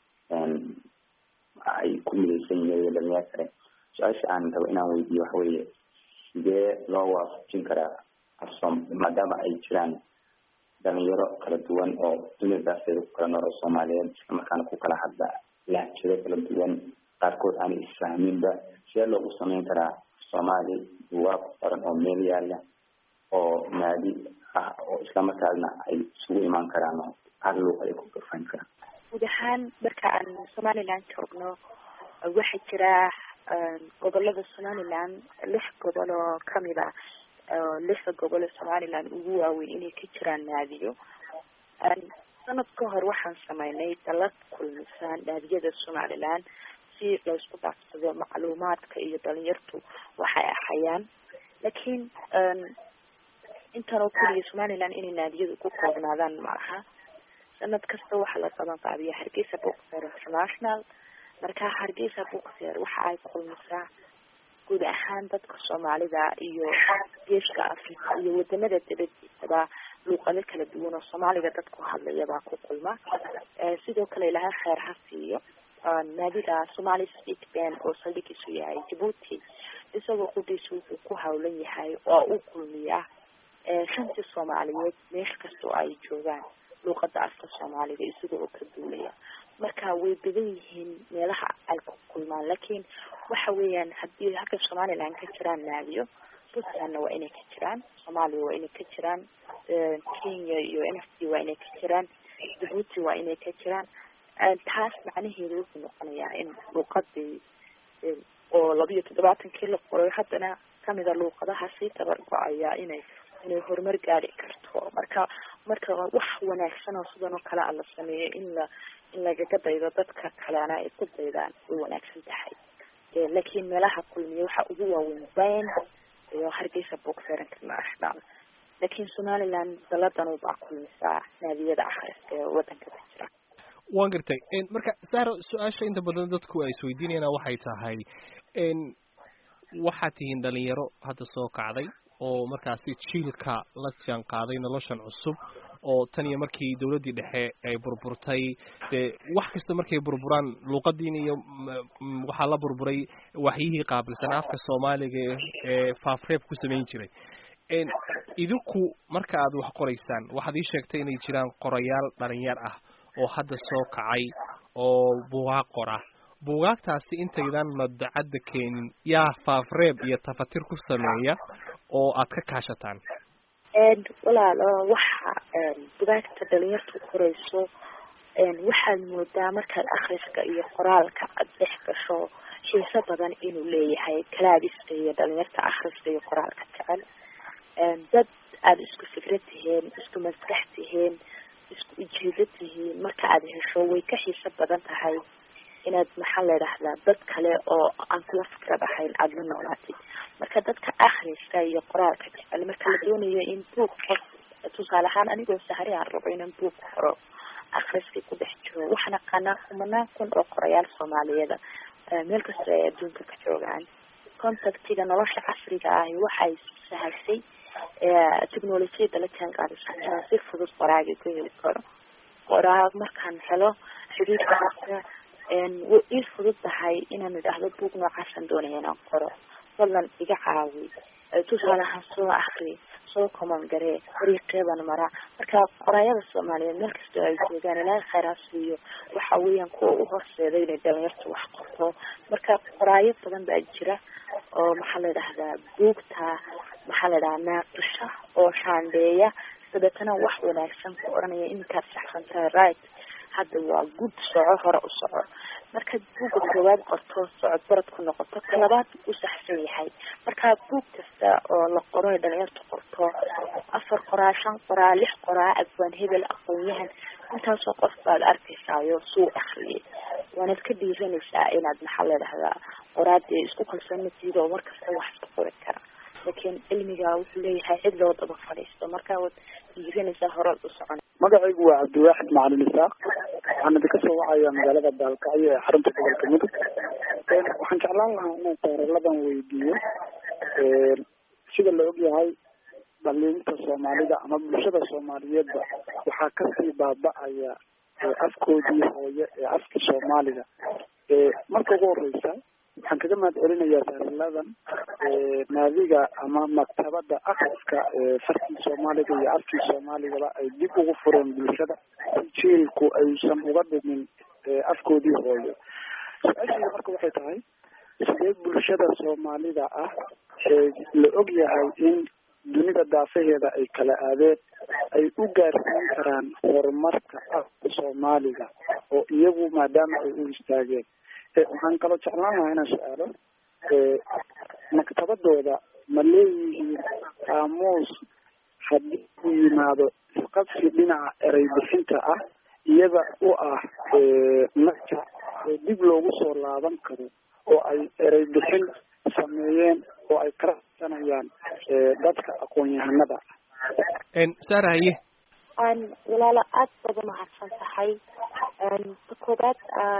ay ku midaysan yihiin dhalinyaro kale su-aasha aan rabo inaan weydiiyo waxa weeye sidee loo waafajin karaa arsom maadaama ay jiraan dhalinyaro kala duwan oo dumirdaasdeeda ku kala nool oo soomaaliyeed islamarkaana ku kala hadla lahjado kala duwan qaarkood aan isfahminba sidee loogu sameyn karaa soomaali buugaag ku qoran oo meel yaala oo naadi ah oo islamarkaasna ay isugu imaan karaan oo hal luuq ay ku garfan karaan guud ahaan marka aan somaliland joogno waxaa jira gobolada somaliland lix gobol oo kamid ah lixda gobol ee somaliland ugu waaweyn inay ka jiraan naadiyo sanad ka hor waxaan sameynay dalad kulmisa naadiyada somaliland si laysku dhaafsado macluumaadka iyo dhalinyartu waxay ahayaan laakiin intan oo keliya somaliland inay naadiyadu ku koobnaadaan ma aha sanad kasta waxaa la qaban qaabiya hargeysa book fair international marka hargeysa book fair waxa ay kulmisaa guud ahaan dadka soomaalida iyo geeska africa iyo wadamada dabadiisaba luuqado kala duwan oo soomaaliga dadku hadlayabaa ku kulma sidoo kale ilaha kheer ha siiyo naadida somali speak band oo saldhigiisu yahay djibouti isagoo qudhiisa wuxuu ku hawlan yahay oo u kulmiya shantii soomaaliyeed meel kasta oo ay joogaan luuqada afka soomaaliga isaga oo ka duulaya marka way badan yihiin meelaha ay ku kulmaan laakiin waxa weeyaan haddii halka somaliland ka jiraan naadiyo puntlandna waa inay ka jiraan soomaaliya waa inay ka jiraan kenya iyo n f d waa inay ka jiraan djibouti waa inay ka jiraan taas macnaheedu wuxuu noqonayaa in luuqadii oo labiyo toddobaatankii la qoray haddana kamida luuqadaha sii tabar go-aya inay inay horumar gaari karto marka marka wax wanaagsan oo sidan oo kale a la sameeyo in la in lagaga daydo dadka kalena ay ku daydaan way wanaagsan tahay laakiin meelaha kulmiya waxa ugu waaweyn band iyo hargeysa book fair international laakiin somaliland daladan ubaa kulmisaa naadiyada akhriska ee wadanka ka jira waan gartay marka sahro su-aasha inta badan dadku ay isweydiinayaan waxay tahay waxaad tihiin dhalinyaro hadda soo kacday oo markaasi jiilka la jaan qaaday noloshan cusub oo tan iyo markii dawladdii dhexe ay burburtay dee wax kasta markay burburaan luuqadiin iyo waxaa la burburay waxyihii qaabilsan afka soomaaliga ee faafreeb ku samayn jiray idinku marka aad wax qoraysaan waxaad ii sheegtay inay jiraan qorayaal dhalinyar ah oo hadda soo kacay oo buugaag qora buugaagtaasi intaydan madacadda keenin yaa faafreeb iyo tafatir ku sameeya oo aad ka kaashataan walaalo waxa bugaagta dhalinyartu qorayso waxaad moodaa markaad akhriska iyo qoraalka aad dhex gasho xiiso badan inuu leeyahay kalaadiska iyo dhalinyarta akhriska iyo qoraalka jecel dad aada isku fikrad tihiin isku maskax tihiin isku ujeedo tihiin marka aada hesho way ka xiiso badan tahay inaad maxaa la idhahdaa dad kale oo aan kula fikrad ahayn aada la noolaatid marka dadka akhriska iyo qoraalka jecel marka la doonayo in buug qof tusaale ahaan anigoo sahari aan rabo inaan buug qoro akhriskii ku dhex jiro waxaan aqaanaa kumanaan kun oo qorayaal soomaaliyeeda meel kasta ay adduunka ka joogaan contactiga nolosha casriga ahi waxay sahashay technolojiyada la jaan qaadaysa inaan si fudud qoraaga ku heli karo qoraa markaan helo xiriirkaasa way ii fudud tahay inaan idhaahdo buug noocaasaan doonaya inaan qoro fadlan iga caawi tusaale ahaan soo akri soo koman garee dariiqeedan mara marka qoraayada soomaaliyeed meel kastoo ay joogaan ilaahay khayraa siiyo waxa weeyaan kuwa u horseeda inay dhalinyarta wax qorto marka qoraayo badan baa jira oo maxaa la idhahdaa buugta maxaa la idhahaa naaqisha oo shaandheeya dabeetana wax wanaagsan ku odhanaya iminkaad saxsan tahay right hadda waa gud soco hore u soco markaad buugga koowaad qorto socod barad ku noqoto ka labaad u saxsan yahay marka buug kasta oo la qoro ee dhalinyarta qorto afar qoraa shan qoraa lix qoraa abwaan hebel aqoon-yahan intaasoo qof baad arkaysaayo suu akriyay waanaad ka dhiiranaysaa inaad maxaa la idhahdaa qoraadee isku kalsoonatiida oo markasta wax iska qori kara laakiin cilmiga wuxuu leeyahay cid loo daba fadhiisto marka waad dhiiranaysaa horaad u socon magacaygu waa cabdiwaaxid macalin isaaq waxaan idinka soo wacayaa magaalada baalkacyo ee xarunta gobolka mudug waxaan jeclaan lahaa inaan taariikhdan weydiiyo sida la ogyahay dhaliinta soomaalida ama bulshada soomaaliyeedba waxaa kasii baaba-aya afkoodii hooye ee afka soomaaliga marka ugu horeysa waxaan kaga mahad celinayaa taariikhdan naadiga ama maktabada akhriska farkii soomaaliga iyo afkii soomaaligaba ay dib ugu fureen bulshada si jiilku aysan uga dhimin afkoodii hooyo su-aashayda marka waxay tahay sidee bulshada soomaalida ah la og yahay in dunida daafaheeda ay kala aadeen ay u gaarsiin karaan horumarka afka soomaaliga oo iyagu maadaama ay u istaageen waxaan kaloo jeclaan lahaa inaan su-aalo maktabadooda ma leeyihiin qaamuus haddii uu yimaado isqabsi dhinaca erey bixinta ah iyada u ah marka dib loogu soo laaban karo oo ay erey bixin sameeyeen oo ay kala sanayaan dadka aqoon-yahanada saaraye walaalo aada baad umahadsan tahay koobaad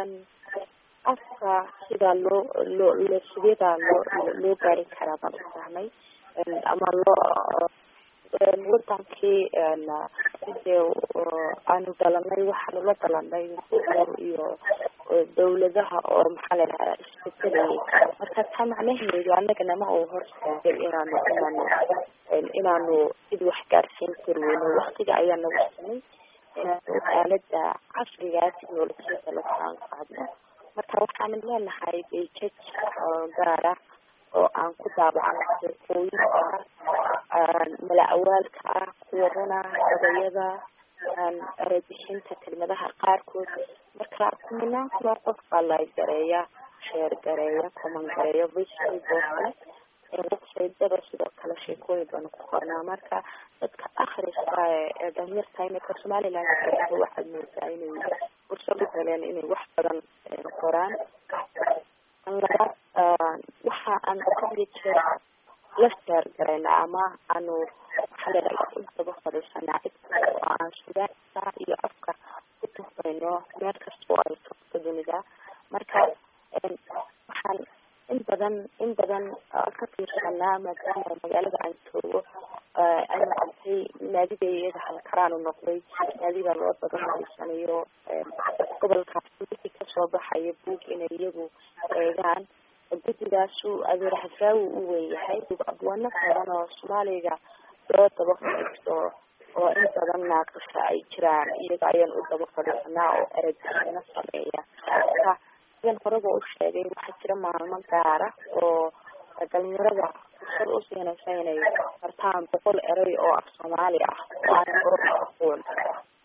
afka sidaa loo loo lo sideedaa loo loo gaari karaa baan u fahmay ama loo wadankii sidee aanu dhalanay waxaanu la dhalanay iyo dawladaha oo maxaa la dhahaa isbedelayay marka taa macnaheedu anagana ma uu horseeday inaanu inaanu inaanu sid wax gaarsiin karweyno waktiga ayaa nagu samay inaanu aalada casrigaa technolojiyada la jaan qaadno marka waxaanu leenahay bejaj oo gaar ah oo aan ku daabacano sheekooyinka mala awaalka ah kuwa runa odayada erebixinta kelmadaha qaarkood marka kumanaan kunoo qof baa la gareeya sheer gareeya coman gareeya websitebooale websitedada sidoo kale sheekooyin baanu ku qornaa marka dadka akhriska ee dhalinyarta imika somaliland waxaad moodaa inay fursad u heleen inay wax badan qoraan labaad waxa aan kadiyo jeer la sheer garayna ama aanu waxaa ladhaha u daba fadhiisanaa cid kasta oo aan sugaanka iyo afka ku tuhmayno meel kasta oo ay togto dunida marka waxaan in badan in badan ka fiirsanaa maadaama magaalada aan joogo ay noqotay naadiga iyada halkaraanu noqday naadiga loo daba fadhiisanayo gobolkaas wixii kasoo baxaya buug inay iyagu eegaan guddigaasu adeer xafaawi u weeyahay abwaano badan oo soomaaliga loo daba fadhiisto oo in badan naaqisha ay jiraan iyaga ayaan u daba fadhiisanaa oo erebixino sameeya marka sidan horeba u sheegay waxaa jira maalmo gaara oo dhalinyarada fursad u siinaysa inay bartaan boqol erey oo af soomaali ah oo aan hore aqoon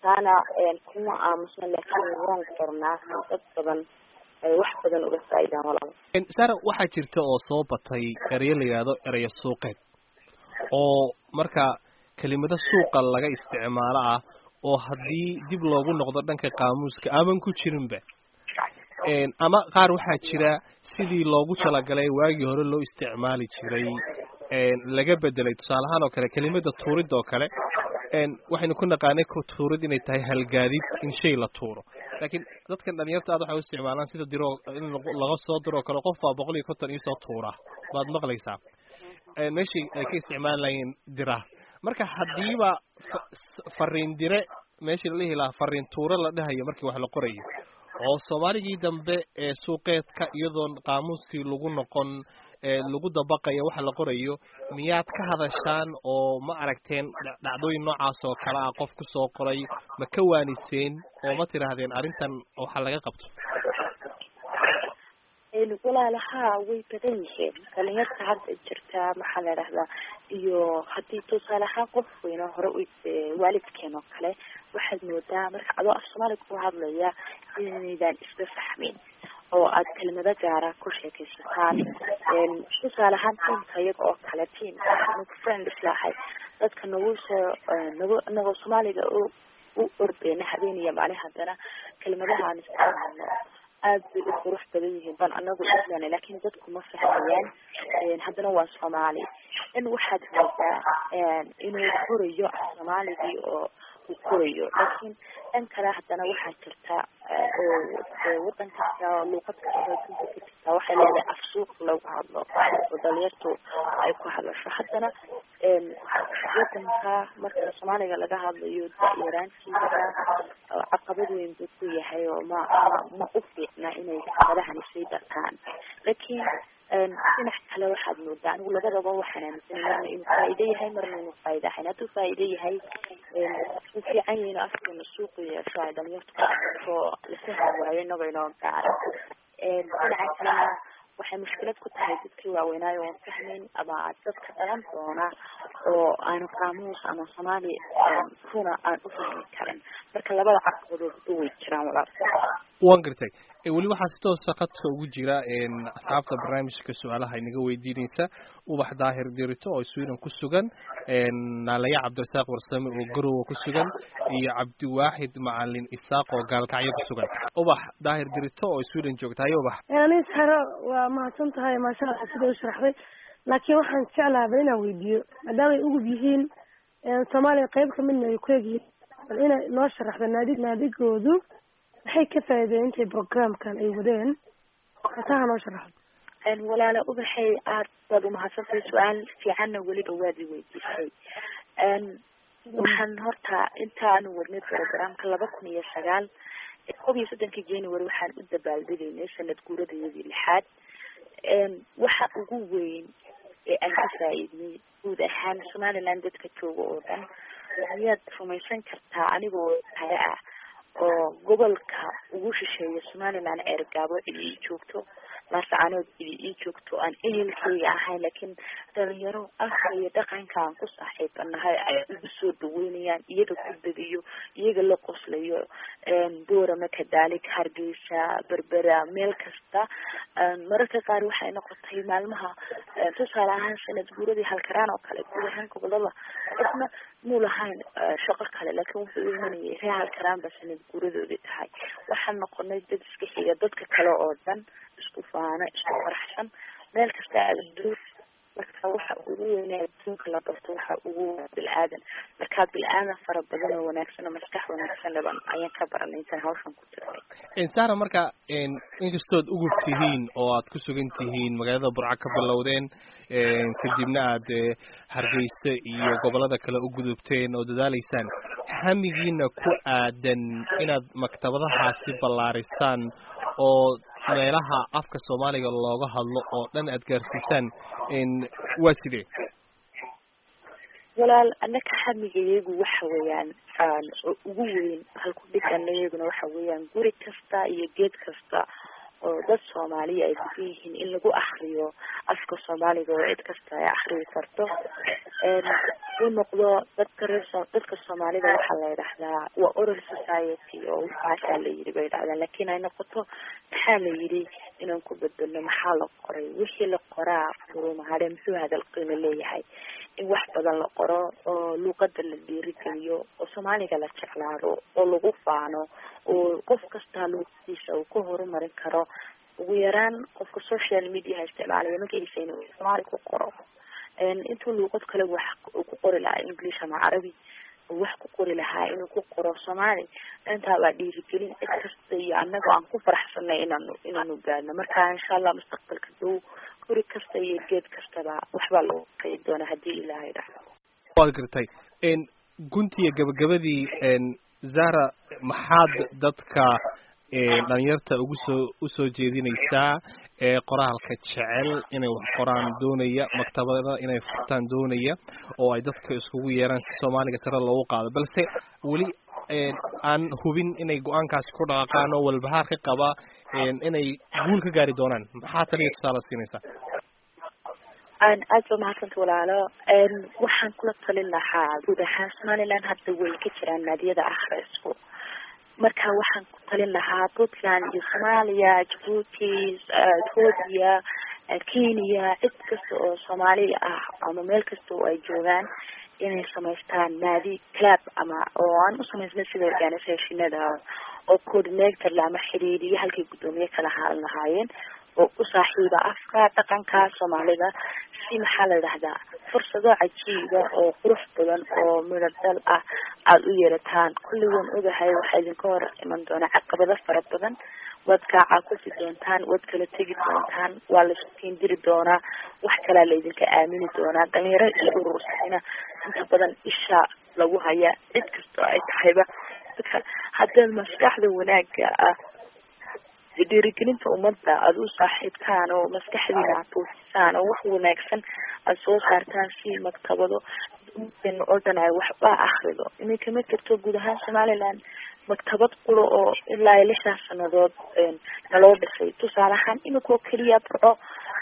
taana kuma aamusan laakiin waan qornaa dad badan ay wax badan uga faa'iidaan walaal sara waxaa jirta oo soo batay erayo la yidhaahdo erayo suuqeed oo marka kelimada suuqa laga isticmaalo ah oo haddii dib loogu noqdo dhanka qaamuuska aaman ku jirinba ama qaar waxaa jira sidii loogu talagalay waagii hore loo isticmaali jiray laga bedelay tusaale ahaan oo kale kelimada tuurid oo kale waxaynu ku naqaanay tuurid inay tahay halgaadid in shay la tuuro laakiin dadkan dhalinyarta aad waxay u isticmaalaan sida diro in laga soo diro kale qof baa boqol iyo konton iyo soo tuura baad maqlaysaa meeshii ay ka isticmaalayeen dira marka haddiiba fariin dire meeshii la dhihi lahaa fariin tuure la dhahayo markii wax la qorayo oo soomaaligii dambe ee suuqeedka iyadoon qaamuuskii lagu noqon lagu dabaqayo waxa la qorayo miyaad ka hadashaan oo ma aragteen dhacdooyin noocaas oo kale ah qof ku soo qoray ma ka waaniseen oo ma tiraahdeen arrintan waxa laga qabto walaalaha way badan yihiin dhalinyarta hadda jirta maxaa la idhahdaa iyo haddii tusaale ahaan qof weyno hore u waalidkeen oo kale waxaad moodaa marka adoo af soomaaliga ku hadlaya inaydaan isba fahmin oo aad kelimado gaara ku sheekaysataan tusaale ahaan tiimka iyaga oo kale tiim nagu friend islaahay dadka nagu soo nagu inagoo soomaaliga u u ordeyna habeen iyo maalin haddana kelimadaha aan isticmaalno aad bay u qurux badan yihiin ban anagu islan laakiin dadku ma fahmayaan haddana waa soomaali in waxaad moodaa inuu korayo soomaaligii oo uu korayo laakiin dhan kale haddana waxaa jirta oo wadan kasta luuqad kasta ka jirta waxay leedahay af suuq lagu hadlo oo dhalinyartu ay ku hadlasho haddana wadanka marka soomaaliga laga hadlayo da-yaraantiisa caqabad weyn buu ku yahay oo ma ma u fiicna inay madaxani sii dartaan laakiin dhinac kale waxaad moodaa anigu labadaba waxaan aaminsanay marna inuu faa'iido yahay marna inuu faa'iido ahayn hadduu faa'iido yahay u fiican yahay inuu afkeena suuqu yeesho ay dhalinyartu oo la fahmi waayo inagoo inoo gaara dhinaca kalena waxay mushkilad ku tahay dadkii waaweynaayo oon fahmayn ama dadka dhalan doona oo aan qaamuus ama soomaali runa aan u fahmi karin marka labada caqabadood way jiraan walaal waan gartay weli waxaa si toosa khadka ugu jira asxaabta barnaamijka su-aalaha inaga weydiinaysa ubax daahir dirito oo sweden ku sugan naalaya cabdirasaaq warsame oo garowa ku sugan iyo cabdiwaaxid macalin isaaq oo gaalkacyo ku sugan ubax daahir dirito oo sweden joogta hayo ubax anis haro waa mahadsan tahay maasha allah sida u sharaxday laakiin waxaan jeclahaa bal inaan weydiiyo maadaama ay ugub yihiin soomaaliya qayb kamidna ay ku egyihiin bal inay noo sharaxdo naadi naadigoodu waxay ka faa'iideen intay programkan ay wadeen hataha noo sharaxdo walaala ubaxay aad baad umahadsantahay su-aal fiicanna weliba waad i weydiisay waxaan horta intaanu wadnay programka laba kun iyo sagaal kob iyo soddonka january waxaan u dabaaldegaynay sanad guuradayadii lixaad waxa ugu weyn ee aan ka faa'iidnay guud ahaan somaliland dadka jooga oo dhan miyaad rumaysan kartaa anigoo haya ah oo gobolka ugu shisheeya somaliland ceergaabo cidi ii joogto laasacanood cidi ii joogto aan ehelkayga ahayn laakiin dhalinyaro afka iyo dhaqanka aan ku saaxiibanahay ay igu soo dhaweynayaan iyaga ku degiyo iyaga la qoslayo boorama kadaalik hargeysa berbera meel kasta mararka qaar waxay noqotay maalmaha tusaale ahaan sanad guuradii halkaraan oo kale guud ahaan gobolada isna muu lahayn shaqo kale laakiin wuxuu u imanayay ree halkaraan ba sanad guuradoodii tahay waxaan noqonay dad iska xiga dadka kale oo dhan isku faana isku faraxsan meel kasta aada marka waxa ugu weynaa adduunka la barto waxa ugu bil-aadan markaa bil-aadan fara badan oo wanaagsan oo maskax wanaagsan dhaban ayaan ka baranay intaan hawshan ku jirnay sara marka inkastood ugub tihiin oo aad ku sugan tihiin magaalada burco ka bilowdeen kadibna aad hargeysa iyo gobolada kale u gudubteen oo dadaaleysaan hamigiina ku aadan inaad maktabadahaasi ballaarisaan oo meelaha afka soomaaliga looga hadlo oo dhan aad gaarsiisaan waa sidee walaal annaka hamiga iyagu waxa weeyaan oo ugu weyn halku dhigana iyaguna waxa weeyaan guri kasta iyo geed kasta oo dad soomaaliya ay degan yihiin in lagu akriyo afka soomaaliga oo cid kasta ay akriyi karto uu noqdo dadka reer dadka soomaalida waxaa la yidhahdaa waa oral society oo waxaasaa la yidhi bay dhacdaan laakiin ay noqoto maxaa la yidhi inaan ku beddelno maxaa la qoray wixii la qoraa furumahadhe muxuu hadal qiimo leeyahay in wax badan la qoro oo luuqada la dhiirigeliyo oo soomaaliga la jeclaado oo lagu faano oo qof kastaa luuqadiisa uu ka horumarin karo ugu yaraan qofka social media isticmaalaya magaciisa inuu soomaali ku qoro intuu luuqad kale wax ku qori lahaa english ama carabi wax ku qori lahaa inuu ku qoro soomaali intaa waa dhiirigelin cid kasta iyo annaga aan ku faraxsanay inaanu inaanu gaadno marka insha allah mustaqbalka dhow guri kasta iyo geed kastaba waxbaa loo qeyd doona haddii ilaahay dhacdo waad gartay guntiga gabagabadii zara maxaad dadka dhalinyarta ugu soo usoo jeedinaysaa ee qoraalka jecel inay wax qoraan doonaya maktabada inay furtaan doonaya oo ay dadka iskugu yeeraan si soomaaliga sare loogu qaado balse weli aan hubin inay go-aankaasi ku dhaqaaqaan oo walbahaar ka qaba inay guul ka gaari doonaan maxaa taliya tusaale siinaysaa aan aad ba mahadsanta walaalo waxaan kula talin lahaa guud ahaan somaliland hadda way ka jiraan naadiyada akhrisku marka waxaan ku talin lahaa puntland iyo soomaaliya jabuuti ethoopia kenya cid kasta oo soomaali ah ama meel kasta oo ay joogaan inay samaystaan naadi club ama oo aan u samaysnay sida organisationada oo coordinator ama xiriiriye halkay guddoomiye kala haalan lahaayeen oo u saaxiiba afka dhaqanka soomaalida si maxaa la yidhahdaa fursado cajiiba oo qurux badan oo midadal ah aada u yeerataan kulli waan ogahay waxaa idinka hor iman doonaa caqabado fara badan waad kaacaa kusi doontaan waad kala tegi doontaan waa la iskukiin diri doonaa wax kalaa laydinka aamini doonaa dhalinyaro iyo urursina inta badan isha lagu haya cid kastoo ay tahayba dadka haddaad maskaxda wanaaga ah dhiirigelinta ummadda aada u saaxiibtaan oo maskaxdiina aad tuusisaan oo wax wanaagsan aada soo saartaan si maktabado oo dhan ay waxba akrido iminka ma jirto guud ahaan somaliland maktabad qulo oo ilaa lixdaas sanadood naloo dhisay tusaale ahaan imika oo keliya burco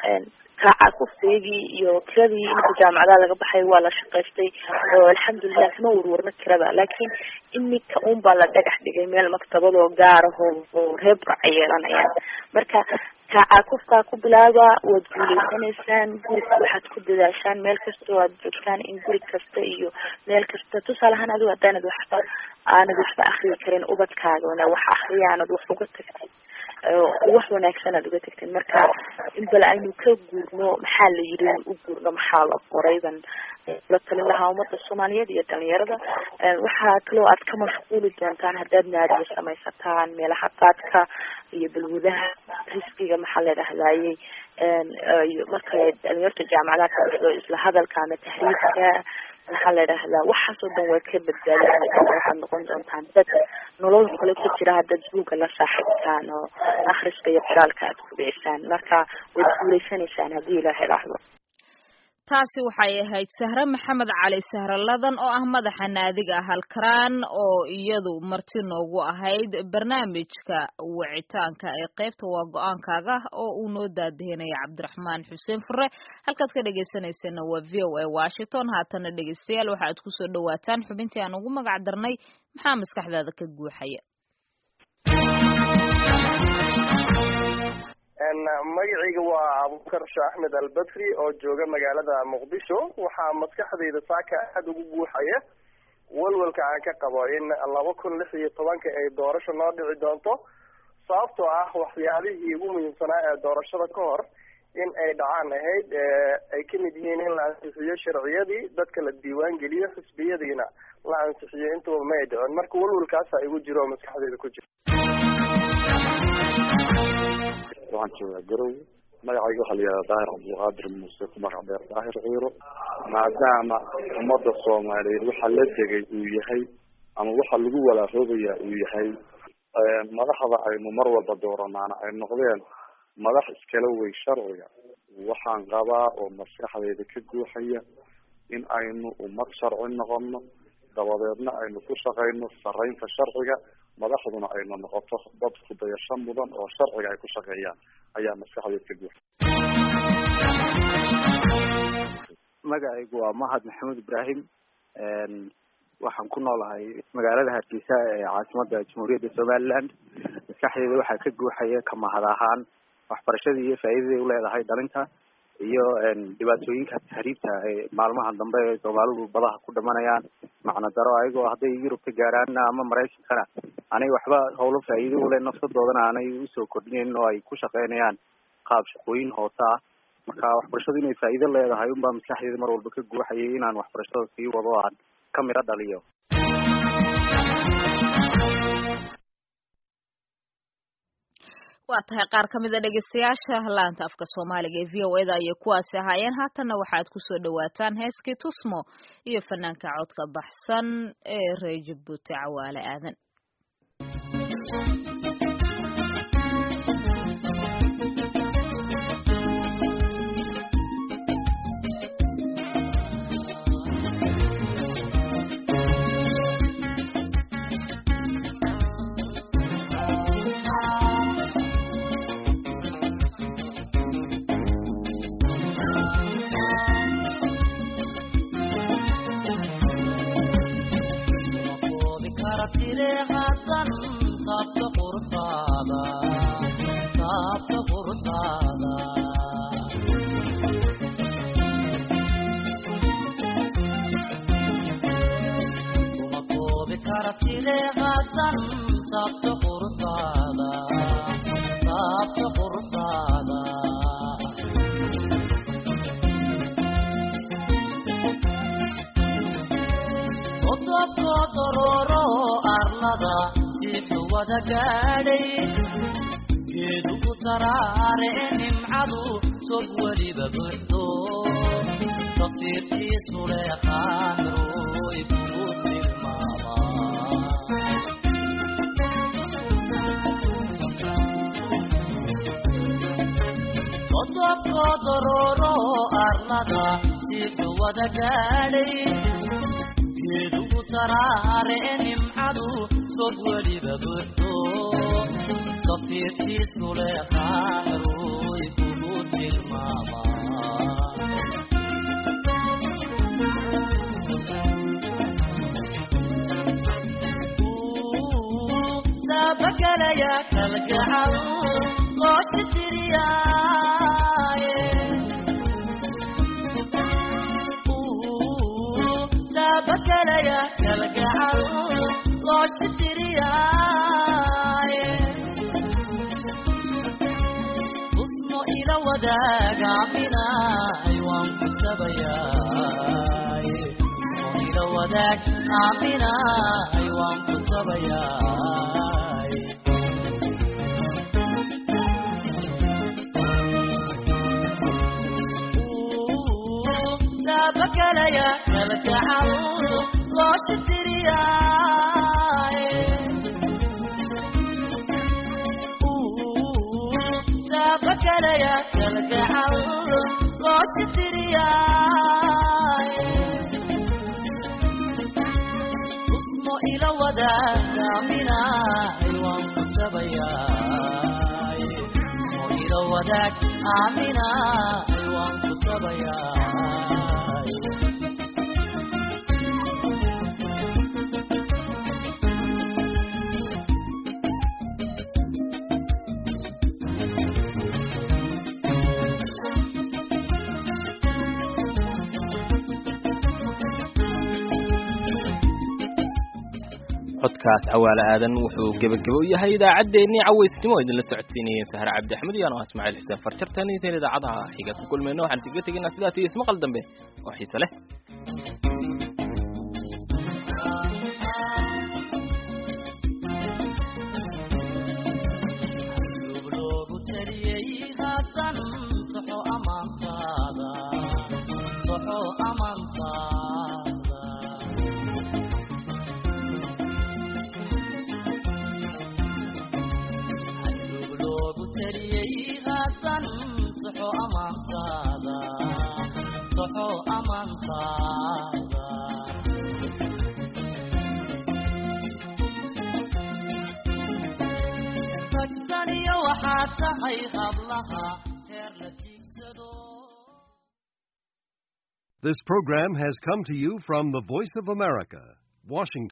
kaaca kufteegii iyo kiradii imika jaamacadaha laga baxay waa la shaqaystay oo alxamdulilah kama warwarna kirada laakiin imika un baa la dhagax dhigay meel maktabadoo gaaraho oo reer burca yeelanayaan marka kaaca kufkaa ku bilaaba waad guuleysanaysaan guriga waxaad ku dadaashaan meel kasta oo aad joogtaan in guri kasta iyo meel kasta tusaale ahaan adigo haddaanad waxba aanad waxba akriyi karin ubadkaagana wax akriya aanad wax uga tagtid wax wanaagsan aad uga tagtid marka in bal aynu ka guurno maxaa la yidhi u guurno maxaa la qoray ban la talin lahaa ummadda soomaaliyeed iyo dhalinyarada waxaa kaloo aad ka mashquuli doontaan haddaad naadiya samaysataan meelaha qaadka iyo balwadaha risqiga maxaa la dhahdaayey marka dhalinyarta jaamacadaha ka baxdo isla hadalka ama tahriibka maxaa la dhahdaa waxaasoo dhan way ka badbaadin waxaad noqon doontaan dad nolol kale ku jira haddaad buugga la saaxiibtaan oo akhriska iyo qoraalka aad kubicisaan marka waad guuleysanaysaan haddii ilaahay dhahdo taasi waxay ahayd sahre maxamed cali sahre ladan oo ah madaxa naadiga halkaraan oo iyadu marti noogu ahayd barnaamijka wicitaanka ee qaybta waa go-aankaaga oo uu noo daadahinaya cabdiraxmaan xuseen fure halkaad ka dhagaysanaysana waa v o a washington haatana dhegaystayaal waxa aad kusoo dhawaataan xubintii aan ugu magac darnay maxaa maskaxdaada ka guuxaya magacayga waa abubakar sheekh axmed albadri oo jooga magaalada muqdisho waxaa maskaxdayda saaka aada ugu guuxaya walwalka aan ka qabo in laba kun lix iyo tobanka ay doorasho noo dhici doonto sababtoo ah waxyaalihii ugu muhiimsanaa ee doorashada ka hor in ay dhacaan ahayd ay kamid yihiin in la ansixiyo sharciyadii dadka la diiwaan geliyo xisbiyadiina la ansixiyo intaba ma ay dhicin marka walwalkaasa igu jiro oo maskaxdayda ku jira waxaan joogaa garow magacayga waxaa la yihahdaa daahir cabdulqaadir muuse ku magac dheer daahir ciiro maadaama ummadda soomaaliyeed waxa la degay uu yahay ama waxa lagu walaahoobayaa uu yahay madaxda aynu mar walba dooranaana ay noqdeen madax iskala wey sharciga waxaan qabaa oo maskaxdayda ka guuxaya in aynu ummad sharci noqono dabadeedna aynu ku shaqayno saraynta sharciga madaxduna ayna noqoto dad kudayasho mudan oo sharciga ay ku shaqeeyaan ayaa maskaxdeed ka guuxa. magacaygu waa mahad maxamuud ibraahim waxaan ku noolahay magaalada hargeysa ee caasimada jamhuuriyadda somaliland. maskaxdeeda waxaa ka guuxaya ka mahad ahaan waxbarashadii iyo faa'iidadii u leedahay dhalinta iyo dhibaatooyinka tahriibta ee maalmaha dambe ee soomaalidu badaha ku dhamanayaan macna daro ayagoo hadday Yurub ka gaaraan ama Mareykankana anay waxba howlo faa'iido u leh nafsadoodana aanay usoo kordhinayn oo ay ku shaqeynayaan qaab shaqooyin hoose ah. marka waxbarashadu inay faa'iido leedahay unbaa maskaxdeeda mar walba ka guuxayay inaan waxbarashada sii wado aan ka miro dhaliyo. waa tahay qaar ka mid a dhegeystayaasha laanta afka Soomaaliga ee V O A da ayay kuwaasi ahaayeen. haatanna waxaad ku soo dhawaataan heeskii Tusmo iyo fanaanka codka baxsan ee reer Jabuuti Cawaale Aadan. codkaas Cawaale Aadan wuxuu gabagabo yahay idaacadeennii cawaysnimo idin la socodsiinayay Sahra Cabdi Axmed iyo anoo Ismaaciil Xuseen Farjartan inta idaacadaha xiga ku kulmayno waxaan tiga tagnaa sidaas iyo ismaqal dambe oo xiiso leh. wanaagsan iyo waxaad tahay hablaha heer la tiigsado. This program has come to you from the Voice of America, Washington.